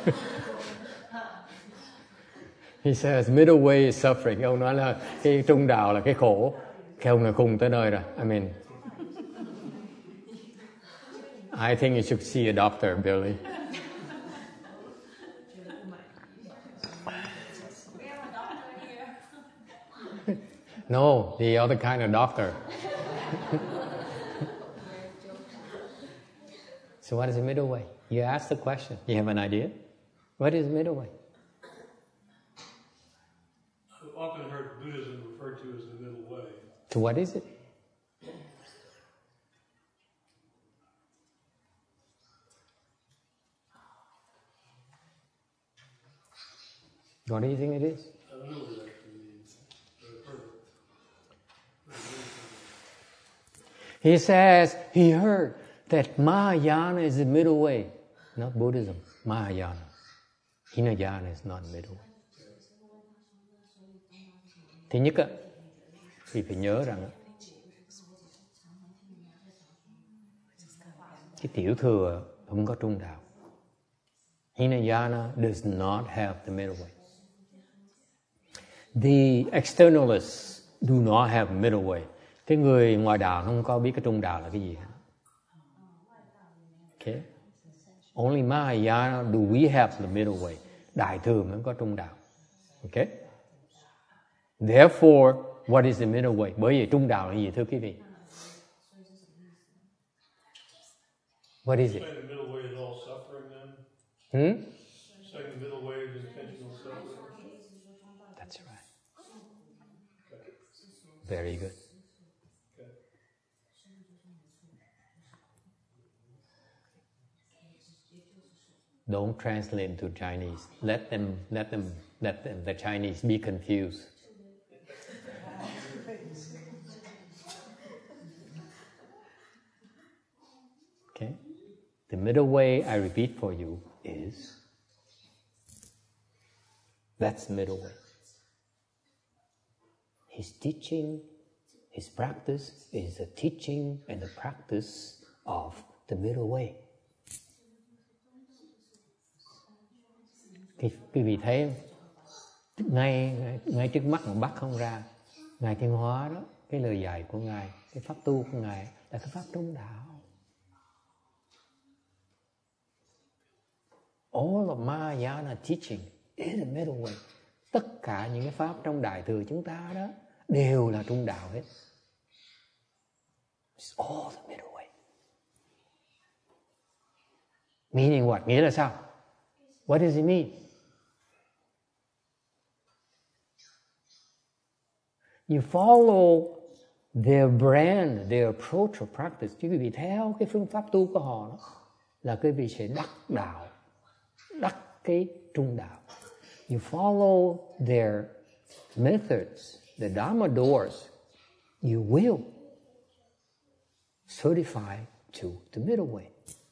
Speaker 1: He says middle way is suffering. Ông nói là cái trung đạo là cái khổ. Cái ông này cùng tới nơi rồi. I mean, I think you should see a doctor, Billy. No, the other kind of doctor. So what is the middle way? You ask the question. You have an idea? What is the middle way?
Speaker 4: I've often heard Buddhism referred to as the middle way.
Speaker 1: So what is it? What do you think it is?
Speaker 4: I don't know what it actually means, but I've heard it.
Speaker 1: He says he heard that Mahayana is the middle way, not Buddhism. Mahayana. Hinayana is not middle way. Thứ nhất á, thì phải nhớ rằng cái tiểu thừa không có trung đạo. Hinayana does not have the middle way. The externalists do not have middle way. Cái người ngoài đạo không có biết cái trung đạo là cái gì hết. Okay. Only Mahayana do we have the middle way. Đại thừa mới có trung đạo. Okay. Therefore, what is the middle way? Bởi vì trung đạo là gì thưa quý vị? What is it?
Speaker 4: Saying the middle way is all suffering then?
Speaker 1: Hmm?
Speaker 4: Saying the middle way is intentional suffering?
Speaker 1: That's right. Very good. Don't translate into Chinese. Let them, let them, let them, the Chinese be confused. Okay? The middle way, I repeat for you, is that's the middle way. His teaching, his practice is the teaching and the practice of the middle way. Quý vị thấy ngay, ngay trước mắt mà bắt không ra, Ngài Thiên Hóa đó, cái lời dạy của Ngài, cái pháp tu của Ngài là cái pháp trung đạo. All of Mahayana teaching is the middle way. Tất cả những cái pháp trong Đại Thừa chúng ta đó đều là trung đạo hết. It's all the middle way. Meaning what? Nghĩa là sao? What does it mean? You follow their brand, their approach of practice. Chứ quý vị theo cái phương pháp tu của họ đó, là quý vị sẽ đắc đạo, đắc cái trung đạo. You follow their methods, the Dharma doors, you will certify to the middle way.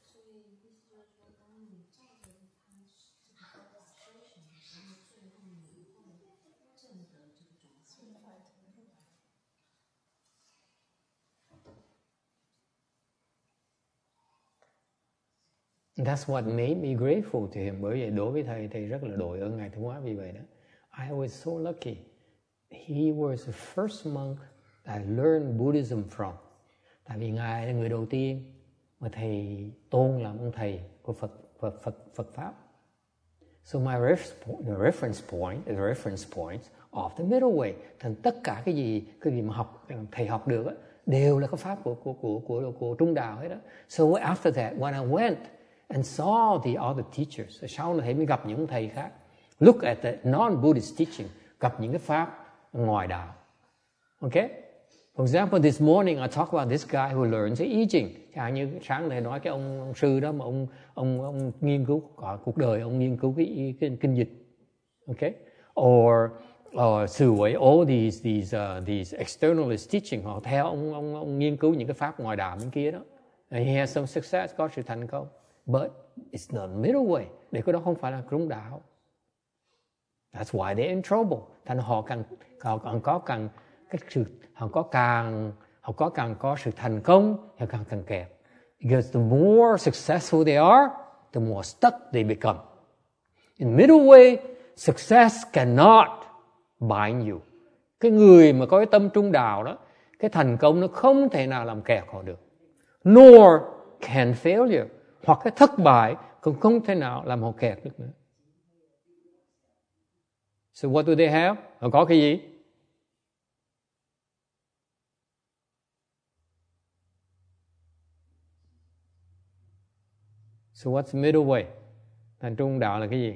Speaker 1: That's what made me grateful to him. Bởi vậy đối với thầy, thầy rất là đội ơn Ngài Thiên Hóa vì vậy đó. I was so lucky. He was the first monk I learned Buddhism from. Tại vì Ngài là người đầu tiên mà thầy tôn làm ông thầy của Phật, Phật, Phật, Phật Pháp. So my ref, the reference point, the reference point of the middle way. Thành tất cả cái gì, cái gì mà học, thầy học được đó, đều là cái pháp của, của, của, của, của, của trung đạo hết đó. So after that, when I went and saw the other teachers, sau này thầy mới gặp những thầy khác. Look at the non-Buddhist teaching, gặp những cái pháp ngoài đạo. Okay? For example, this morning I talk about this guy who learns the I Ching. Chẳng như sáng thầy nói cái ông, ông sư đó mà ông ông ông nghiên cứu cả cuộc đời, ông nghiên cứu cái, cái kinh dịch. Okay? Or or sư ấy, all these these uh, these externalist teaching, họ theo ông ông ông nghiên cứu những cái pháp ngoài đạo bên kia đó. And he has some success, có sự thành công. But It's not middle way. Để cái đó không phải là trung đạo. That's why they're in trouble. Thành họ càng họ càng có càng cái sự họ có càng họ có càng có sự thành công, họ càng càng kẹt. Because the more successful they are, the more stuck they become. In middle way, success cannot bind you. Cái người mà có cái tâm trung đạo đó, cái thành công nó không thể nào làm kẹt họ được. Nor can failure. Hoặc cái thất bại cũng không thể nào làm họ kẹt được nữa. So what do they have? Họ có cái gì? So what's the middle way? Thành trung đạo là cái gì?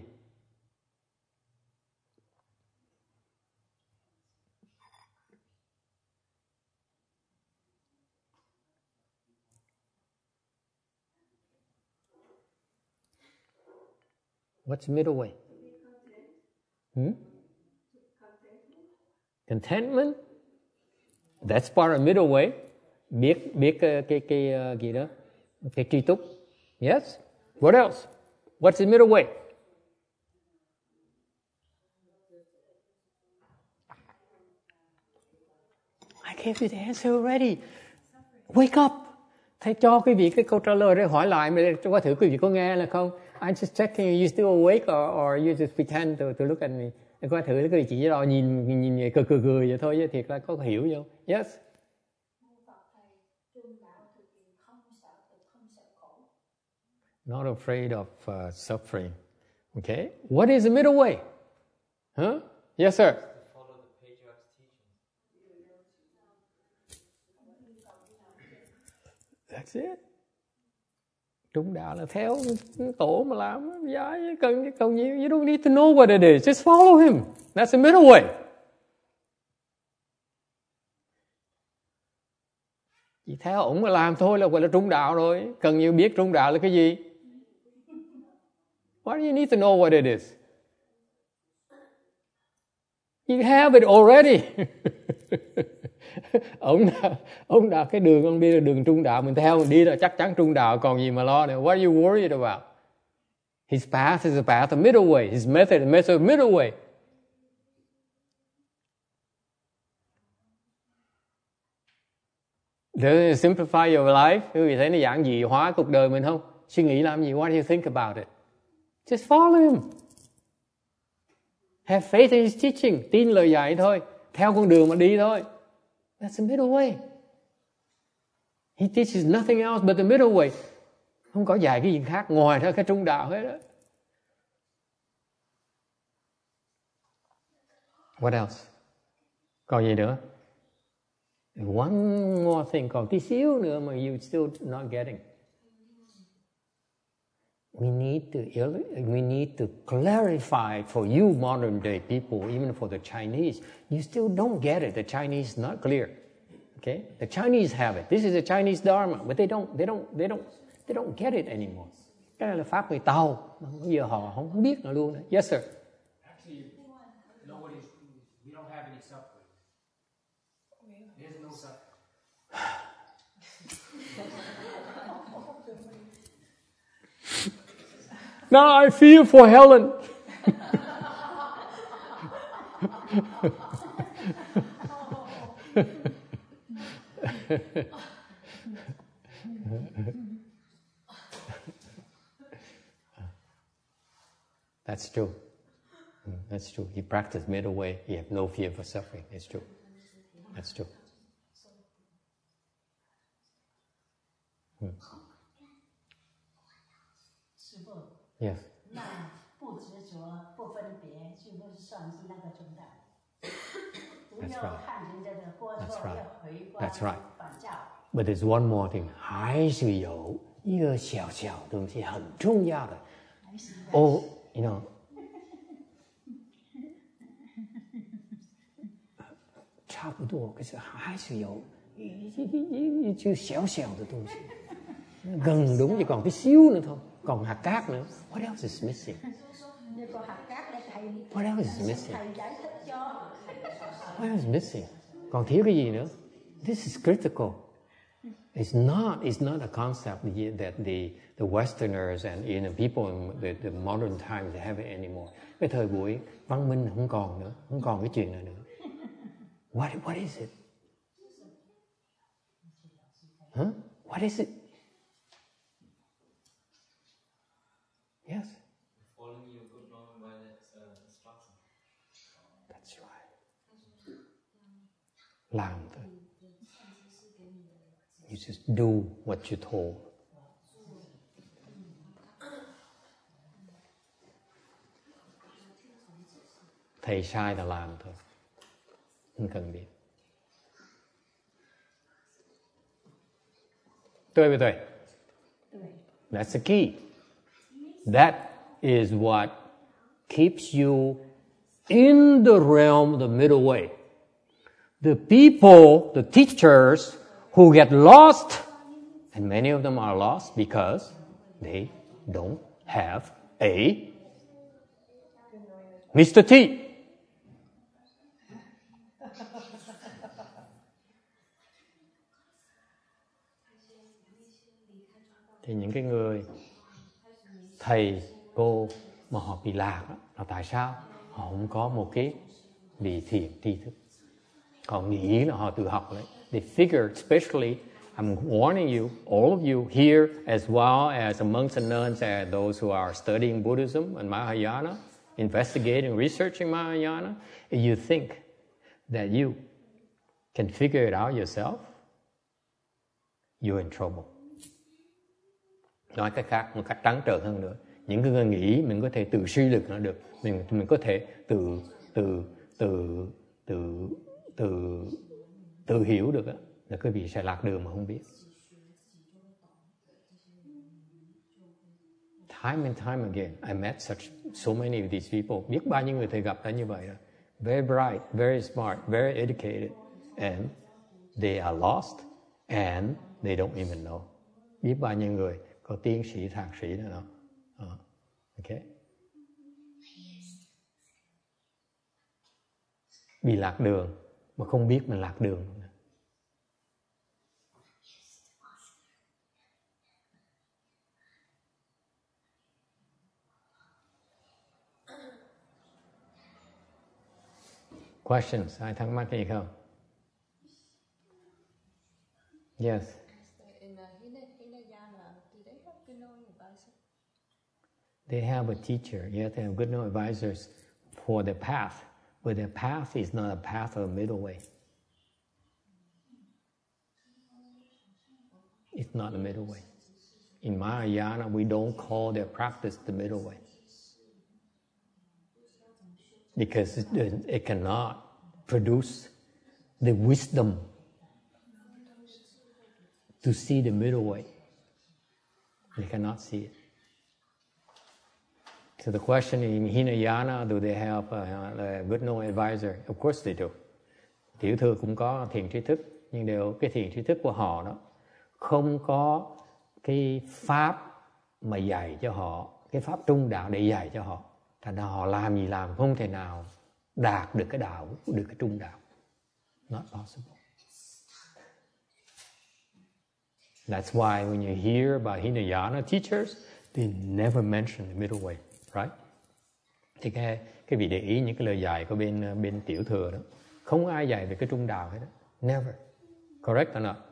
Speaker 1: What's the middle way? Hmm? Contentment. That's part of middle way. Biết biết cái cái cái uh, gì đó, cái tri túc. Yes. What else? What's the middle way? I gave you the answer already. Wake up. Thầy cho quý vị cái câu trả lời để hỏi lại, mà có thử quý vị có nghe là không? I'm just checking, are you still awake or, or you just pretend to, to look at me? Có thử quý vị chỉ đó nhìn nhìn, nhìn cười cười cười vậy thôi, chứ thiệt là có hiểu không? Yes. Not afraid of uh, suffering. Okay. What is the middle way? Huh? Yes, sir.
Speaker 6: Follow the patriarch's teaching.
Speaker 1: That's it. Trung đạo là theo tổ mà làm, giải cần cần nhiều. You don't need to know what it is. Just follow him. That's the middle way. Chỉ theo ổng mà làm thôi là gọi là trung đạo rồi. Cần nhiều biết trung đạo là cái gì. Why do you need to know what it is? You have it already. ông đã, ông đã cái đường ông đi là đường trung đạo, mình theo mình đi là chắc chắn trung đạo, còn gì mà lo nữa. What are you worried about? His path is a path of middle way. His method is a method of middle way. Does it simplify your life? Quý vị thấy nó giản dị hóa cuộc đời mình không? Suy nghĩ làm gì? What do you think about it? Just follow him. Have faith in his teaching. Tin lời dạy thôi. Theo con đường mà đi thôi. That's the middle way. He teaches nothing else but the middle way. Không có dạy cái gì khác ngoài ra cái trung đạo hết đó. What else? Còn gì nữa? One more thing, còn tí xíu nữa mà you still not getting. We need to we need to clarify for you modern day people, even for the Chinese. You still don't get it. The Chinese is not clear. Okay? The Chinese have it. This is the Chinese Dharma, but they don't they don't they don't they don't get it anymore. Cái này là pháp người Tàu, mà bây giờ họ không biết nữa luôn đó. Yes sir.
Speaker 6: Actually, nobody, we don't have any suffering. There's no suffering.
Speaker 1: Now I feel for Helen. That's true. That's true. You practice middle way, you have no fear for suffering. It's true. That's true. Hmm. Yes.
Speaker 8: 那不执着、不分别，就不算是那个中道。不要看人家的过错，要回观反照。
Speaker 1: But there's one more thing， 还是有一个小小的东西很重要的。Oh, you know. 差不多，可是还是有一一一一就小小的东西，gần đúng chỉ còn tí xíu nữa thôi, còn hạt cát nữa. What else is missing? What else is missing? What else is missing? Còn thiếu cái gì nữa? This is critical. It's not. It's not a concept that the the Westerners and you know, people in the, the modern times have it anymore. Cái thời buổi văn minh không còn nữa, không còn cái chuyện này nữa. What what is it? Huh? What is it? Yes.
Speaker 6: Following your good knowing by that uh, instruction.
Speaker 1: That's right. Làm thôi. You just do what you're told. Thầy sai là làm thôi. Không cần biết. 对不对? That's the key. That is what keeps you in the realm of the middle way. The people, the teachers who get lost, and many of them are lost because they don't have a Mister T. Thì những cái người thầy, cô mà họ bị lạc đó, là tại sao? Họ không có một cái vị thiện tri thức. Họ nghĩ là họ tự học đấy. They figure, especially, I'm warning you, all of you here, as well as the monks and nuns and those who are studying Buddhism and Mahayana, investigating, researching Mahayana, if you think that you can figure it out yourself, you're in trouble. Nói cách khác, một cách trắng trợn hơn nữa, những người nghĩ mình có thể tự suy lực nó được, mình mình có thể tự tự tự tự tự tự hiểu được á, là quý vị sẽ lạc đường mà không biết. Time and time again, I met such so many of these people. Biết bao nhiêu người thầy gặp đã như vậy đó. Very bright, very smart, very educated, and they are lost, and they don't even know. Biết bao nhiêu người có tiến sĩ, thạc sĩ nữa đó. Uh, okay. Bị lạc đường mà không biết mình lạc đường. Questions? Ai thắc mắc gì không? Yes.
Speaker 2: In uh, Hinayana, do they have good knowing advisor?
Speaker 1: They have a teacher. You have to have good knowing advisors for the path, but the path is not a path of a middle way. It's not a middle way. In Mahayana, we don't call their practice the middle way. Because it, it cannot produce the wisdom to see the middle way. They cannot see it. So the question in Hinayana, do they have a, a good knowing advisor? Of course they do. Tiểu thừa cũng có thiền tri thức, nhưng đều cái thiền tri thức của họ đó không có cái pháp mà dạy cho họ, cái pháp trung đạo để dạy cho họ. Thành ra họ làm gì làm không thể nào đạt được cái đạo, được cái trung đạo. Not possible. That's why when you hear about Hinayana teachers, they never mention the middle way, right? Thì cái cái vị để ý những cái lời dạy của bên bên tiểu thừa đó, không ai dạy về cái trung đạo hết đó. Never. Correct or not?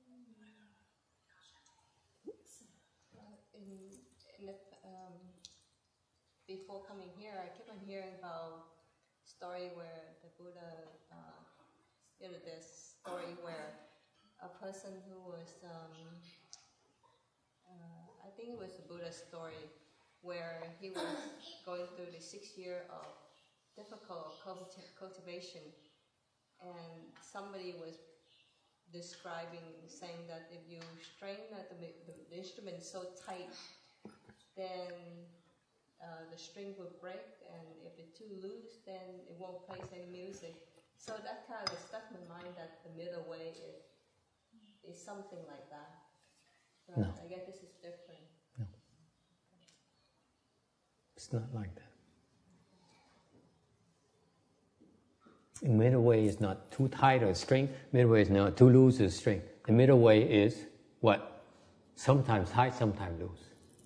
Speaker 2: In, in the, um, before coming here, I kept on hearing about story where the Buddha, uh, you know, this story where a person who was, um, uh, I think it was a Buddha story, where he was going through the six year of difficult culti- cultivation, and somebody was describing, saying that if you strain the, the, the instrument so tight, then uh, the string will break, and if it's too loose, then it won't play any music. So that kind of stuck in my mind that the middle way is is something like that. But
Speaker 1: No.
Speaker 2: I guess this is different.
Speaker 1: No. It's not like that. The middle way is not too tight a string. Middle way is not too loose a string. The middle way is what? Sometimes high, sometimes low.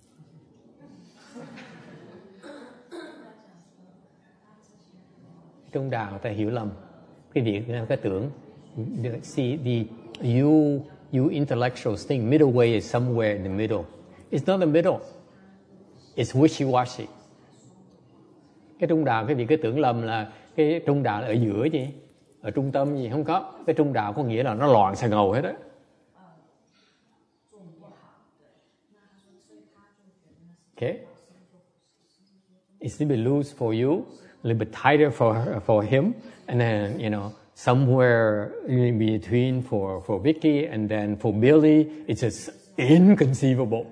Speaker 1: Trung đạo người ta hiểu lầm cái việc cái tưởng. See the you you intellectuals think middle way is somewhere in the middle. It's not the middle. It's wishy-washy. Cái trung đạo cái việc cái tưởng lầm là cái trung đạo là ở giữa gì, ở trung tâm gì, không có. Cái trung đạo có nghĩa là nó loạn xà ngầu hết á. Okay. It's a little bit loose for you, a little bit tighter for for him, and then you know somewhere in between for for Vicky, and then for Billy, it's just inconceivable.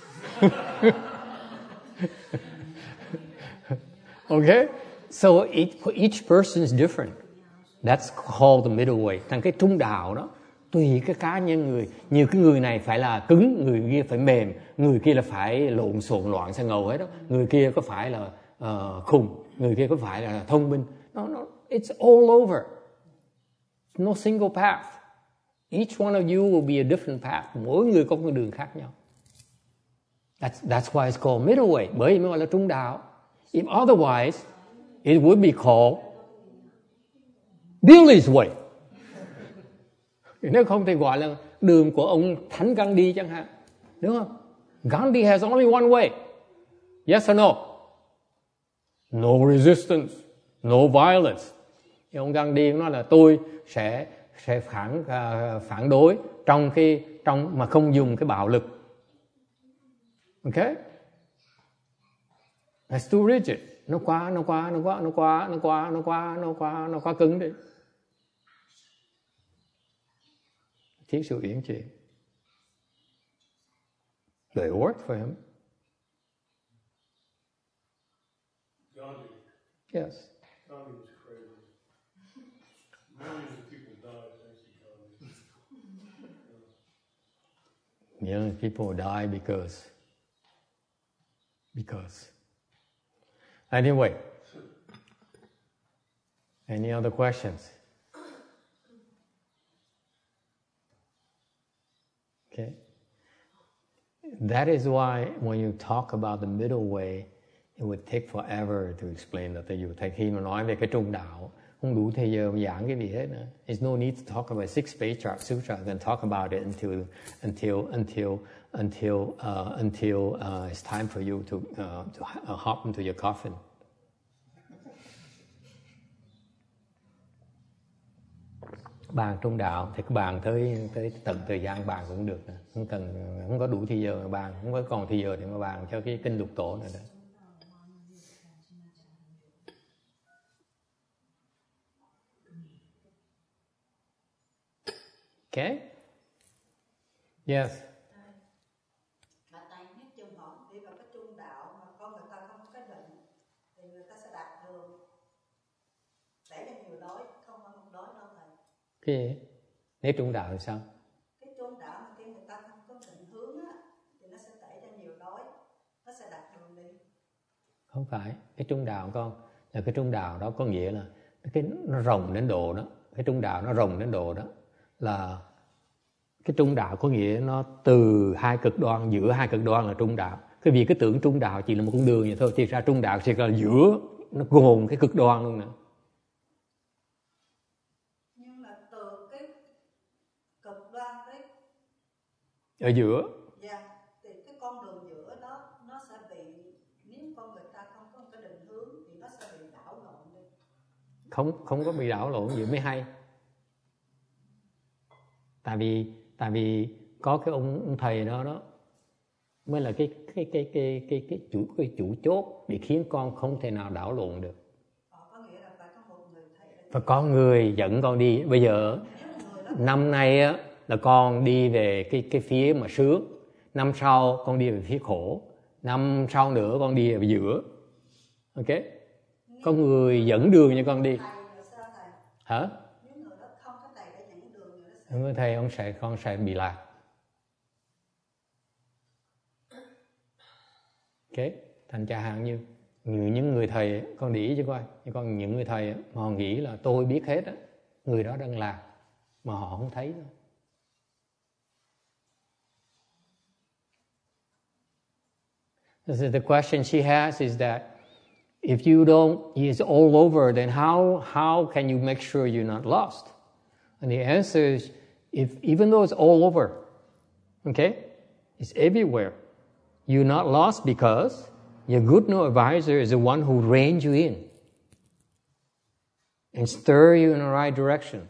Speaker 1: Okay, so each, each person is different. That's called the middle way. Thằng cái trung đạo đó tùy cái cá nhân người. Nhiều cái người này phải là cứng, người kia phải mềm, người kia là phải lộn xộn loạn sang ngầu hết đó. Người kia có phải là uh, khùng, người kia có phải là thông minh. No, no, it's all over. No single path. Each one of you will be a different path. Mỗi người có con đường khác nhau. That's that's why it's called middle way. Bởi vì mới gọi là trung đạo. If otherwise, it would be called Billy's way. Nếu không thì gọi là đường của ông Thánh Gandhi chẳng hạn, đúng không? Gandhi has only one way. Yes or no? No resistance, no violence. Thì ông Gandhi nói là tôi sẽ sẽ phản uh, phản đối trong cái trong mà không dùng cái bạo lực. Okay? That's too rigid. Nó quá, nó quá, nó quá, nó quá, nó quá, nó quá, nó quá, nó quá cứng đi. Thiếu sự uyển chuyển. But it worked for him.
Speaker 4: Gandhi.
Speaker 1: Yes.
Speaker 4: Gandhi was crazy. Millions of people died thanks to Gandhi.
Speaker 1: Millions of people die because because anyway. Any other questions? Okay. That is why when you talk about the middle way, it would take forever to explain that to you. Thầy khi mà nói về cái trung đạo, không đủ thời giờ giảng cái gì hết nữa. There's no need to talk about six page sutra and talk about it until until until until uh, until uh, it's time for you to uh, to uh, hop into your coffin. Bàn trung đạo thì cái bàn tới tới tận thời gian bàn cũng được nữa. Không cần, không có đủ thời giờ mà bàn, không có còn thời giờ để mà bàn cho cái kinh lục tổ nữa đó. Okay? Yes.
Speaker 9: Mà tại nhất trường hợp đi vào cái trung đạo mà con người ta không có cái định thì người ta sẽ đạt đường để cho nhiều đói, không có một đói đâu thầy.
Speaker 1: Cái gì? Nếu trung đạo thì sao?
Speaker 9: Cái trung đạo mà khi người ta không có định hướng á thì nó sẽ tẩy cho nhiều đói, nó sẽ đạt đường đi.
Speaker 1: Không phải, cái trung đạo con là cái trung đạo đó có nghĩa là cái nó rộng đến độ đó, cái trung đạo nó rộng đến độ đó là cái trung đạo có nghĩa nó từ hai cực đoan, giữa hai cực đoan là trung đạo. Cái việc cái tưởng trung đạo chỉ là một con đường vậy thôi, thì ra trung đạo sẽ là giữa, nó gồm cái cực đoan luôn nè.
Speaker 9: Nhưng là từ cái cực đoan tới
Speaker 1: ở giữa.
Speaker 9: Dạ, thì cái con đường giữa đó nó sẽ bị, nếu con người ta không có một cái định hướng thì nó sẽ bị đảo lộn đi.
Speaker 1: Không không có bị đảo lộn gì mới hay. Tại vì tại vì có cái ông, ông thầy đó đó mới là cái cái cái cái cái cái chủ cái chủ chốt để khiến con không thể nào đảo lộn được.
Speaker 9: Có nghĩa là phải có một người thầy.
Speaker 1: Và có người dẫn con đi. Bây giờ năm nay á là con đi về cái cái phía mà sướng, năm sau con đi về phía khổ, năm sau nữa con đi về giữa. Ok? Có người dẫn đường cho con đi. Hả? Người thầy ông sẽ con sẽ bị lạc. Ok, thành cha hàng như những người thầy con để ý cho coi, nhưng con những người thầy mà họ nghĩ là tôi biết hết á, người đó đang lạc mà họ không thấy đâu. This is the question she has is that if you don't, it's all over, then how, how can you make sure you're not lost? And the answer is, if even though it's all over, okay, it's everywhere, you're not lost because your good no advisor is the one who reins you in and stir you in the right directions.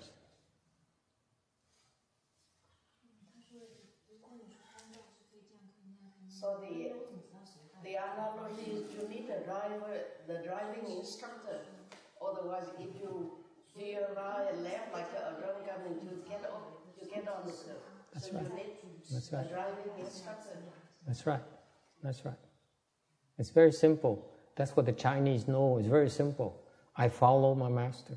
Speaker 5: So the the analogy is you need a driver, the driving instructor. Otherwise, if you veer right and left like a drunken and you get on, you get on the curb.
Speaker 1: That's
Speaker 5: so
Speaker 1: right.
Speaker 5: you need
Speaker 1: That's
Speaker 5: a
Speaker 1: right.
Speaker 5: driving instructor.
Speaker 1: That's right. That's right. It's very simple. That's what the Chinese know. It's very simple. I follow my master.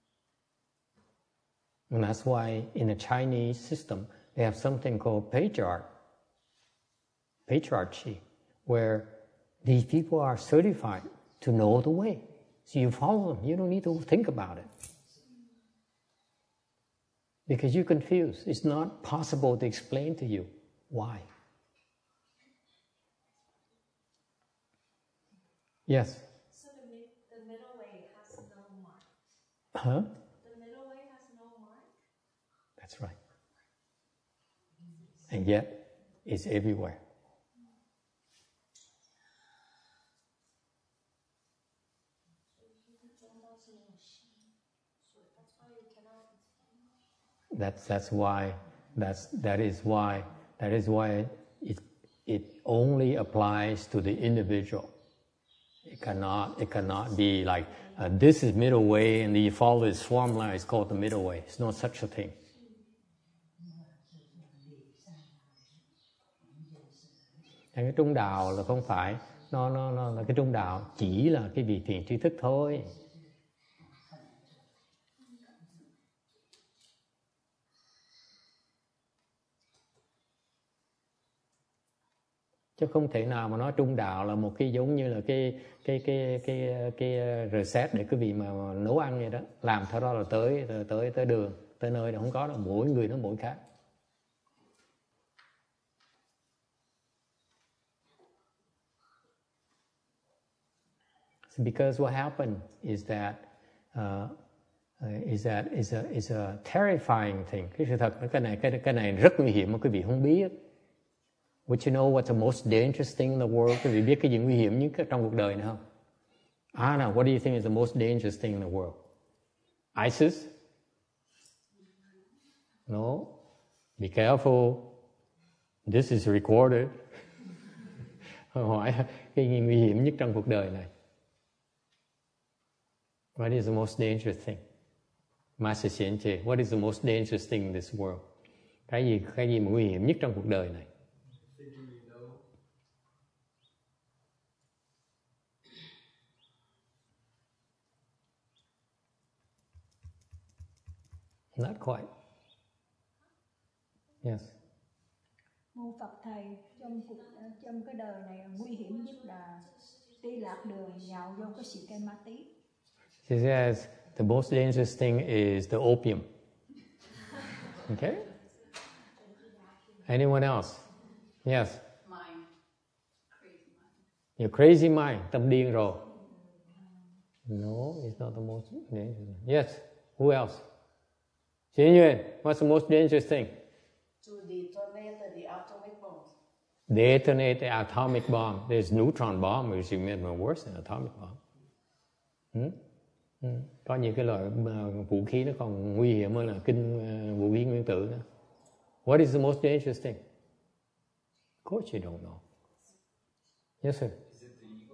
Speaker 1: And that's why in the Chinese system, they have something called patriarch, patriarchy, where these people are certified to know the way. So you follow them. You don't need to think about it. Because you're confused. It's not possible to explain to you why. Yes?
Speaker 10: So the, mid, the middle way has no mark.
Speaker 1: Huh?
Speaker 10: The middle way has no mark?
Speaker 1: That's right. And yet, it's everywhere. That's that's why that's that is why that is why it it only applies to the individual. It cannot it cannot be like uh, this is middle way and you follow this formula. It's called the middle way. It's not such a thing. Cái trung đạo là không phải nó nó nó là cái trung đạo chỉ là cái vị thiện tri thức thôi. Chứ không thể nào mà nói trung đạo là một cái giống như là cái cái cái cái cái reset để quý vị mà nấu ăn vậy đó, làm theo đó là tới tới tới đường, tới nơi đó không có đâu, mỗi người nó mỗi khác. Because what happened is that uh, is that is a is a terrifying thing. Cái sự thật cái này cái cái này rất nguy hiểm mà quý vị không biết. Would you know what's the most dangerous thing in the world? Quý vị biết cái gì nguy hiểm nhất trong cuộc đời này không? Anna, what do you think is the most dangerous thing in the world? ISIS? No. Be careful. This is recorded. Hỏi cái gì nguy hiểm nhất trong cuộc đời này? What is the most dangerous thing? Master Xianche, what is the most dangerous thing in this world? Cái gì cái gì mà nguy hiểm nhất trong cuộc đời này? Not quite. Yes.
Speaker 3: Mô Phật thầy, trong cuộc trong cái đời này nguy hiểm nhất là đi lạc đường nhào vô cái xì cây ma tí.
Speaker 1: She says the most dangerous thing is the opium. Okay? Anyone else? Yes.
Speaker 11: Mind. Crazy mind.
Speaker 1: Your crazy mind, tâm điên rồi. No, it's not the most dangerous. Yes. Who else? Xin Yuan, what's the most dangerous thing?
Speaker 5: To detonate the atomic bomb.
Speaker 1: Detonate the atomic bomb. There's neutron bomb, which is even worse than atomic bomb. Hmm? Hmm. Có những cái loại uh, vũ khí nó còn nguy hiểm hơn là kinh uh, vũ khí nguyên tử nữa. What is the most dangerous thing? Of course you don't know. Yes, sir.
Speaker 7: Is it the ego?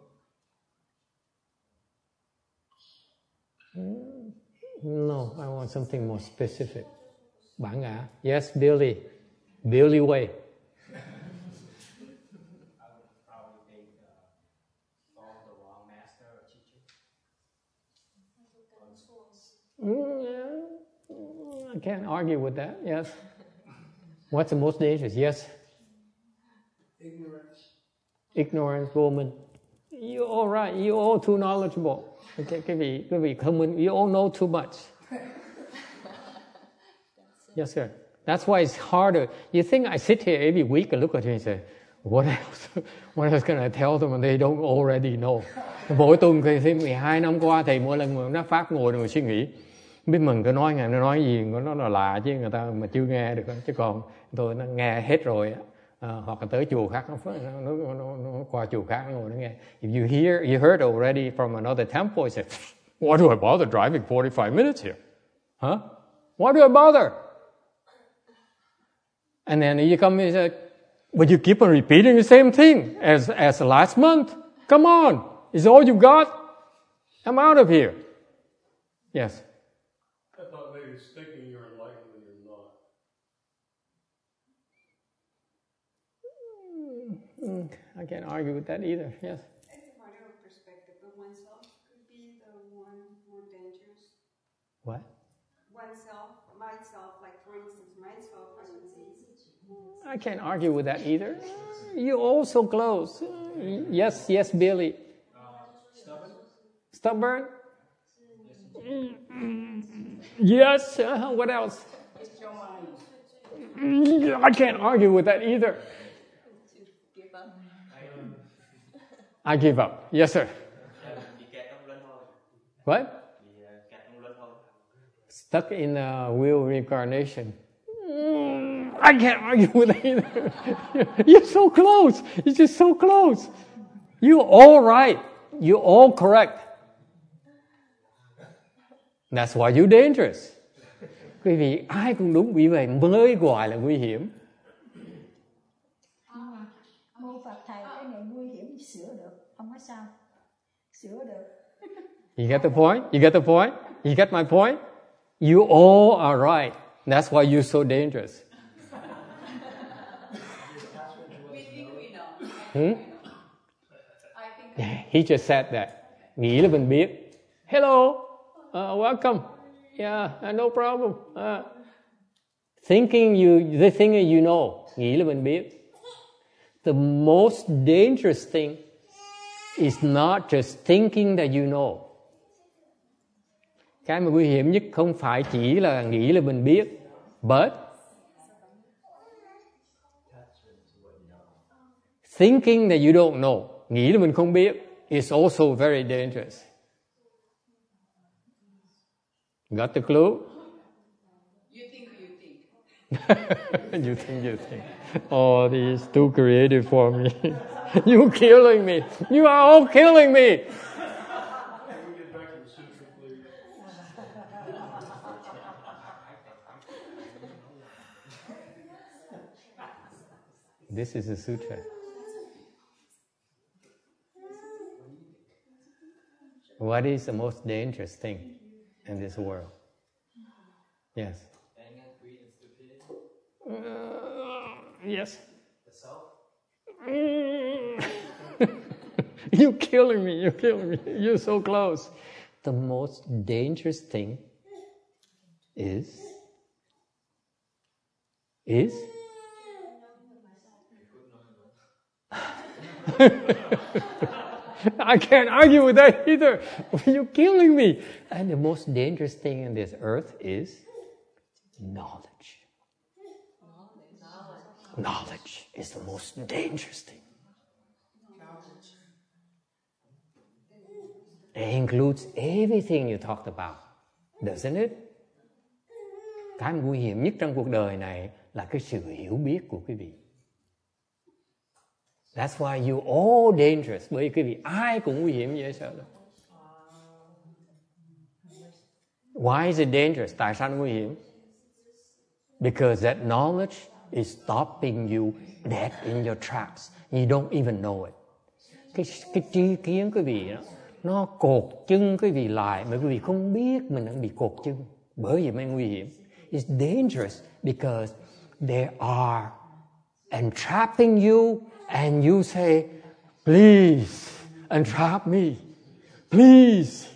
Speaker 1: Mm, no, I want something more specific. Bản ngã. Yes, Billy. Billy Way. Mm, yeah. I can't argue with that. Yes. What's the most dangerous? Yes.
Speaker 4: Ignorance.
Speaker 1: Ignorance, woman. You're all right. You're all too knowledgeable. Okay, quý vị, quý vị thông minh. You all know too much. Yes, sir. That's why it's harder. You think I sit here every week and look at you and say, What else? What else can I tell them they don't already know? Mỗi tuần thì thêm mười hai năm qua thầy mỗi lần mà nó Pháp ngồi rồi suy nghĩ, biết mừng tôi nói ngài nó nói gì nó là lạ chứ người ta mà chưa nghe được, chứ còn tôi nó nghe hết rồi à, hoặc là tới chùa khác nó, nó, nó, nó, nó qua chùa khác ngồi nó nghe. If you hear, you heard already from another temple, you say, why do I bother driving forty-five minutes here? Huh? Why do I bother? And then you come and say, but you keep on repeating the same thing as as last month. Come on, is all you got? I'm out of here. Yes.
Speaker 4: I thought maybe it's thinking you're enlightened when you're not.
Speaker 1: Mm, I can't argue with that either. Yes.
Speaker 12: It's a matter of perspective, but oneself could be the one more dangerous.
Speaker 1: What?
Speaker 12: Oneself, myself, like for instance, myself, I would say.
Speaker 1: I can't argue with that either. You're all so close. Yes, yes, Billy.
Speaker 6: Stubborn?
Speaker 1: Stubborn? Yes. Uh, what else?
Speaker 5: It's your mind.
Speaker 1: I can't argue with that either.
Speaker 2: Give up.
Speaker 1: I give up. Yes, sir. What? Stuck in a wheel reincarnation. I can't argue with that either. You're so close. You're just so close. You're all right. You're all correct. That's why you're dangerous. Quý vị, ai cũng đúng, vì vậy mới gọi là nguy hiểm.
Speaker 3: Mô Phật thầy, cái này nguy hiểm sửa được, không có sao. Sửa được.
Speaker 1: You get the point? You get the point? You get my point? You all are right. That's why you're so dangerous.
Speaker 11: We think we know.
Speaker 1: Hmm?
Speaker 11: I think
Speaker 1: Yeah, he just said that. Nghĩ là mình biết. Hello, uh, welcome. Yeah, uh, no problem. Uh, thinking you, the thing you know. Nghĩ là mình biết. The most dangerous thing is not just thinking that you know. Cái mà nguy hiểm nhất không phải chỉ là nghĩ là mình biết, but thinking that you don't know, nghĩ là mình không biết, is also very dangerous. Got the clue?
Speaker 11: you think you think.
Speaker 1: You think you think. Oh, this is too creative for me. You're killing me. You are all killing me. This is a sutra. What is the most dangerous thing in this world? Yes.
Speaker 6: Anger, greed, and stupidity.
Speaker 1: Uh, yes.
Speaker 6: The self.
Speaker 1: You're killing me. You're killing me. You're so close. The most dangerous thing is is. I can't argue with that either. You're killing me. And the most dangerous thing in this earth is knowledge. Knowledge is the most dangerous thing. It includes everything you talked about, doesn't it? Cái nguy hiểm nhất trong cuộc đời này là cái sự hiểu biết của quý vị. That's why you all dangerous. Bởi vì quý vị ai cũng nguy hiểm dễ sợ lắm. Why is it dangerous? Tại sao nó nguy hiểm? Because that knowledge is stopping you dead in your tracks. You don't even know it. Cái, cái tri kiến quý vị đó, nó cột chân quý vị lại mà quý vị không biết mình đang bị cột chân. Bởi vì mới nguy hiểm. It's dangerous because they are entrapping you and you say, please, entrap me. Please.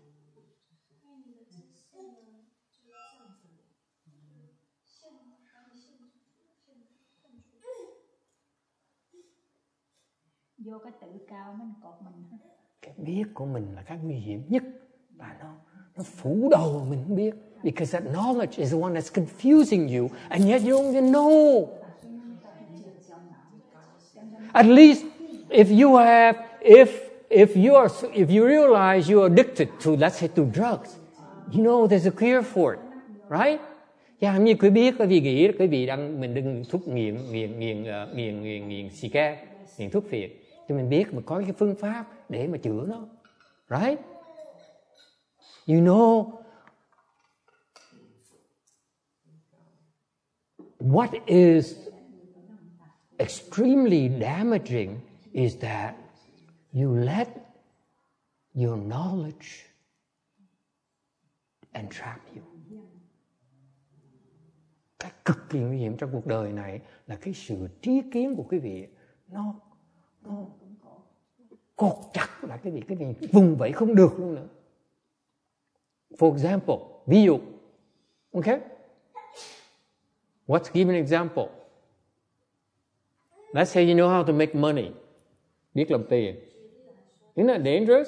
Speaker 3: Vô cái tự cao mình cột mình.
Speaker 1: Cái biết của mình là cái nguy hiểm nhất. Và nó, nó phủ đầu mình không biết. Because that knowledge is the one that's confusing you and yet you don't even know. At least if you have, if if you are, if you realize you are addicted to, let's say, to drugs, you know there's a cure for it, right? Chẳng như quý biết, quý vị nghĩ quý vị đang mình đừng thuốc nghiện nghiện nghiện uh, nghiện nghiện nghiện xì ke, nghiện thuốc phiện, thì mình biết mà có cái phương pháp để mà chữa nó, right? You know what is extremely damaging is that you let your knowledge entrap you. Cái cực kỳ nguy hiểm trong cuộc đời này là cái sự trí kiến của quý vị nó nó cột chặt lại quý vị, quý vị vùng vẫy không được luôn nữa. For example, ví dụ, okay? Let's give an example. Let's say you know how to make money. Biết làm tiền. Isn't that dangerous?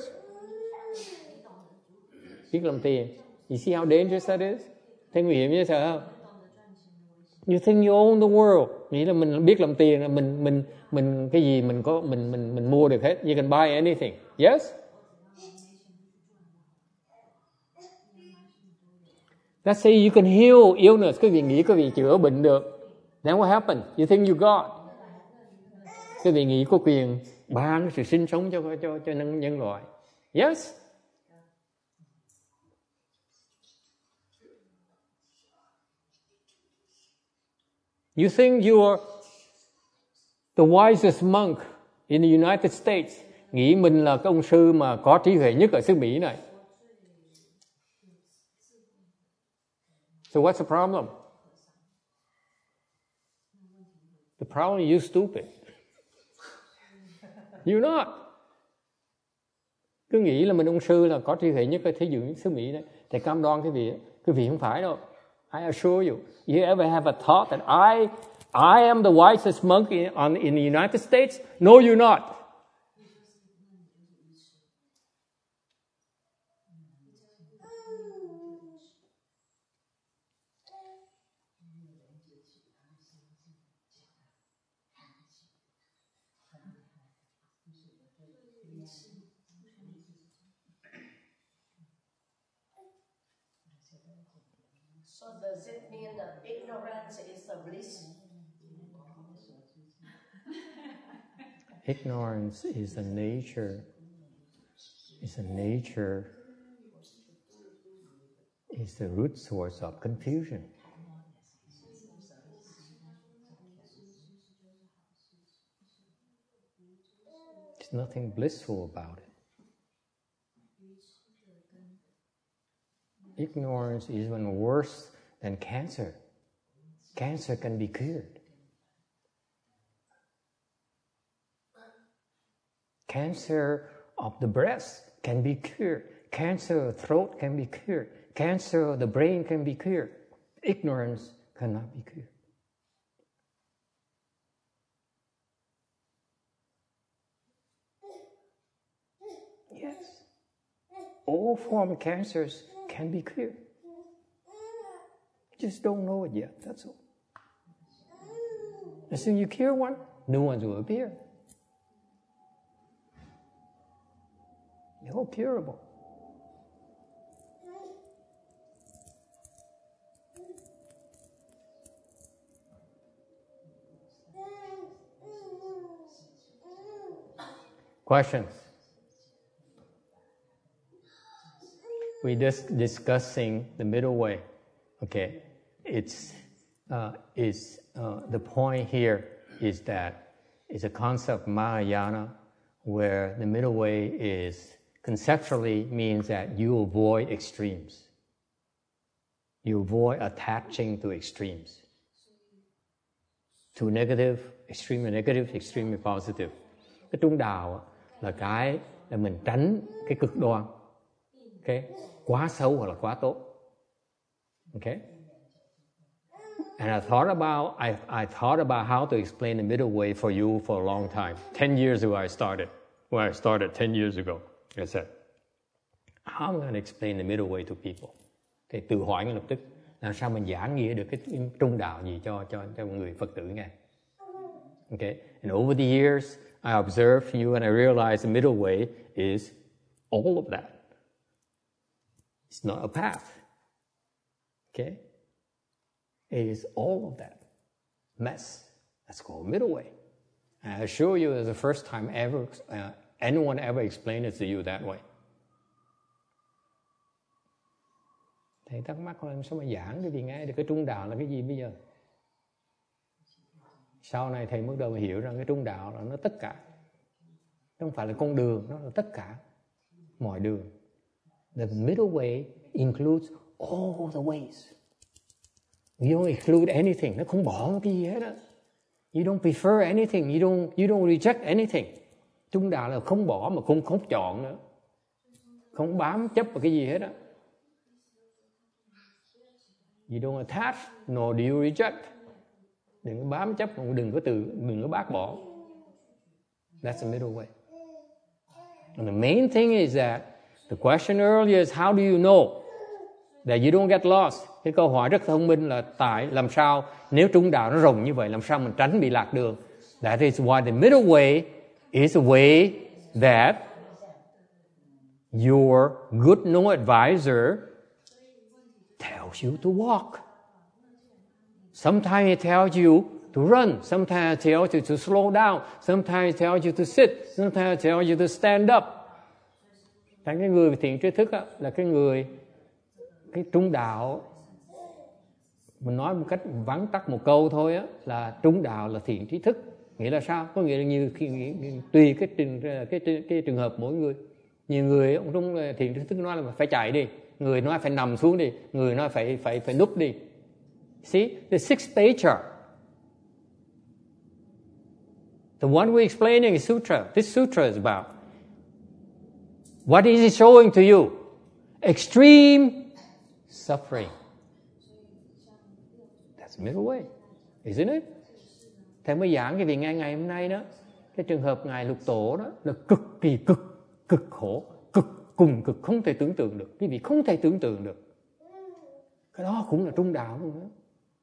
Speaker 1: Biết làm tiền. You see how dangerous that is? Thấy nguy hiểm như thế không? You think you own the world. Nghĩ là mình biết làm tiền là mình mình mình cái gì mình có mình mình mình mua được hết. You can buy anything. Yes? Let's say you can heal illness. Quý vị nghĩ quý vị chữa bệnh được. Then what happened? You think you got. Quý vị nghĩ có quyền ban sự sinh sống cho cho cho nhân, nhân loại. Yes? You think you are the wisest monk in the United States. Nghĩ mình là cái ông sư mà có trí huệ nhất ở xứ Mỹ này. So what's the problem? The problem is you're stupid. You're not. Cứ nghĩ là mình ông sư là có trí huệ nhất ở thế giới xứ Mỹ đấy. Thì cam đoan cái vị, cái vị không phải đâu. I assure you. You ever have a thought that I, I am the wisest monk in, on, in the United States? No, you're not.
Speaker 5: So does it mean that ignorance is a bliss?
Speaker 1: Ignorance is a nature, is a nature, is the root source of confusion. There's nothing blissful about it. Ignorance is even worse than cancer. Cancer can be cured. Cancer of the breast can be cured. Cancer of the throat can be cured. Cancer of the brain can be cured. Ignorance cannot be cured. Yes. All forms of cancers can be cured. You just don't know it yet, that's all. As soon as you cure one, new ones will appear. They're all curable. Questions? We're just discussing the middle way. Okay, it's uh, is uh, the point here is that it's a concept of Mahayana, where the middle way is conceptually means that you avoid extremes. You avoid attaching to extremes. To negative, extremely negative, extremely positive. Cái trung đạo là cái là mình tránh cái cực đoan. Okay? Quá xấu hoặc là quá tốt. Okay? And I thought about I, I thought about how to explain the middle way for you for a long time. Ten years ago I started. When I started ten years ago, I said, how am I going to explain the middle way to people? Thì tự hỏi ngay lập tức, làm sao mình giảng nghĩa được cái trung đạo gì cho cho cho người Phật tử nghe? Okay? And over the years, I observed you and I realized the middle way is all of that. It's not a path. Okay? It is all of that mess. That's called middle way. And I assure you, it's the first time ever uh, anyone ever explained it to you that way. Thầy thắc mắc là sao mà giảng cái gì nghe được cái trung đạo là cái gì bây giờ? Sau này thầy bắt đầu hiểu rằng cái trung đạo là nó tất cả. Không phải là con đường, nó là tất cả, mọi đường. The middle way includes all the ways. You don't include anything, nó không bỏ một cái gì hết á. You don't prefer anything, you don't, you don't reject anything. Trung đạo là không bỏ mà không không chọn nữa. Không bám chấp vào cái gì hết á. You don't attach, nor do you reject. Đừng có bám chấp, đừng có từ, đừng có bác bỏ. That's the middle way. And the main thing is that the question earlier is how do you know that you don't get lost? Cái câu hỏi rất thông minh là tại làm sao nếu trung đạo nó rộng như vậy làm sao mình tránh bị lạc đường? That is why the middle way is a way that your good no advisor tells you to walk. Sometimes he tells you to run. Sometimes he tells you to slow down. Sometimes he tells you to sit. Sometimes he tells you to stand up. Cái người thiện tri thức á, là cái người cái trung đạo. Mình nói một cách vắn tắt một câu thôi á, là trung đạo là thiện tri thức. Nghĩa là sao? Có nghĩa là như khi tùy cái trường cái, cái, cái trường hợp mỗi người. Nhiều người ông trung thiện tri thức nói là phải chạy đi, người nói phải nằm xuống đi, người nói phải phải phải núp đi. See, the sixth stage chart. The one we're explaining is sutra. This sutra is about what is it showing to you? Extreme suffering. That's the middle way, isn't it? Thầy mới giảng cái vị ngày ngày hôm nay đó, cái trường hợp ngài Lục Tổ đó là cực kỳ cực cực khổ, cực cùng cực không thể tưởng tượng được. Cái vị không thể tưởng tượng được. Cái đó cũng là trung đạo luôn đó.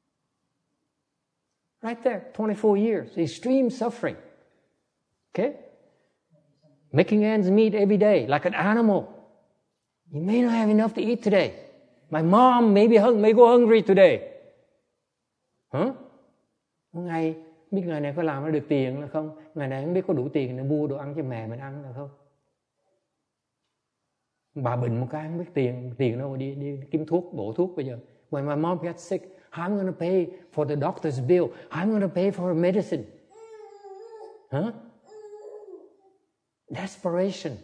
Speaker 1: Right there, twenty-four years, extreme suffering. Okay? Making ends meet every day, like an animal. You may not have enough to eat today. My mom may, be hung, may go hungry today. Huh? Một ngày, biết ngày này có làm nó được tiền là không? Ngày này không biết có đủ tiền để mua đồ ăn cho mẹ mình ăn là không? Bà bệnh một cái không biết tiền, tiền đâu đi, đi kiếm thuốc, bổ thuốc bây giờ. When my mom gets sick, I'm going to pay for the doctor's bill. I'm going to pay for her medicine. Huh? Desperation.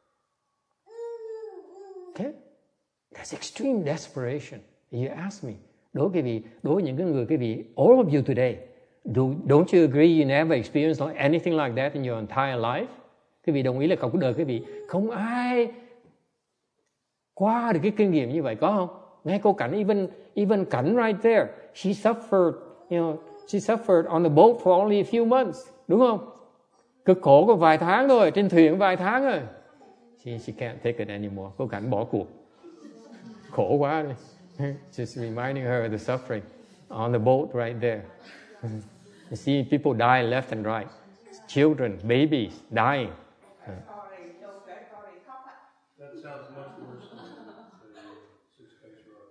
Speaker 1: Okay? That's extreme desperation. You ask me. Đối với vị, đối với những cái người, cái vị, all of you today, do, don't you agree you never experienced anything like that in your entire life? Cái vị đồng ý là cả cuộc đời cái vị không ai qua được cái kinh nghiệm như vậy, có không? Ngay câu cảnh, even even cảnh right there, she suffered, you know, she suffered on the boat for only a few months, đúng không? Cực khổ có vài tháng thôi, trên thuyền vài tháng rồi. She she can't take it anymore. Câu cảnh bỏ cuộc, khổ quá đi. Just reminding her of the suffering on the boat right there. You see people die left and right, children, babies dying.
Speaker 4: That sounds much worse than the six page rock.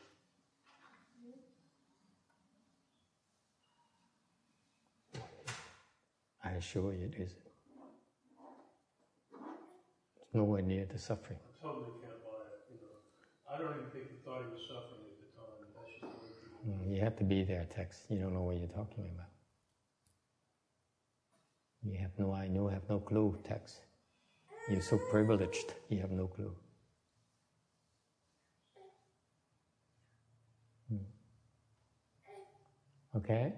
Speaker 1: I assure you it isn't. It's nowhere near the suffering.
Speaker 4: I totally can't buy it. You know, I don't even think he thought he was suffering at the time. That's just the way people.
Speaker 1: Mm, you have to be there, Tex. You don't know what you're talking about. You have no idea, you have no clue, Tex. You're so privileged, you have no clue. Hmm. Okay?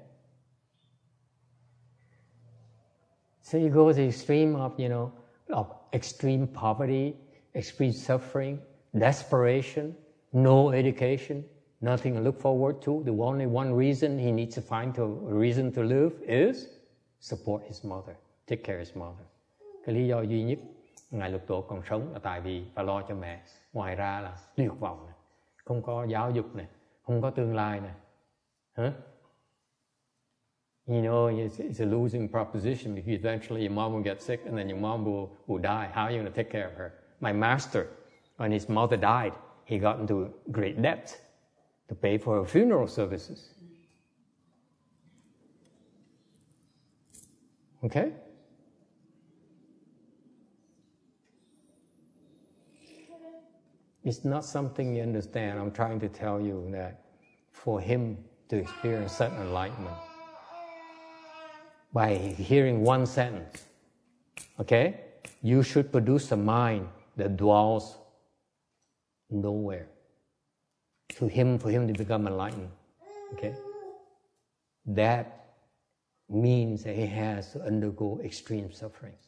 Speaker 1: So you go to the extreme of, you know, of extreme poverty, extreme suffering, desperation, no education, nothing to look forward to. The only one reason he needs to find a reason to live is support his mother, take care of his mother. Cái lý do duy nhất Ngài Lục Tổ còn sống là tại vì phải lo cho mẹ. Ngoài ra là tuyệt vọng này, không có giáo dục này, không có tương lai này. Huh? You know, it's, it's a losing proposition because eventually your mom will get sick and then your mom will, will die. How are you going to take care of her? My master, when his mother died, he got into great debt to pay for her funeral services. Okay? It's not something you understand. I'm trying to tell you that for him to experience such enlightenment, by hearing one sentence, okay, you should produce a mind that dwells nowhere. To him, for him to become enlightened, okay, that means that he has to undergo extreme sufferings.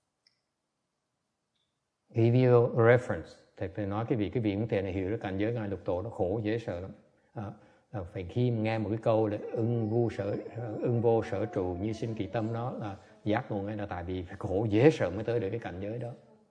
Speaker 1: Give you a reference. Thầy phải nói cái vị cái vị cũng thể này hiểu được cảnh giới ngài lục tổ nó khổ dễ sợ lắm. À, là phải khi nghe một cái câu là ưng vô sở ưng vô sở trụ như sinh kỳ tâm, đó là giác ngộ, ngay là tại vì phải khổ dễ sợ mới tới được cái cảnh giới đó.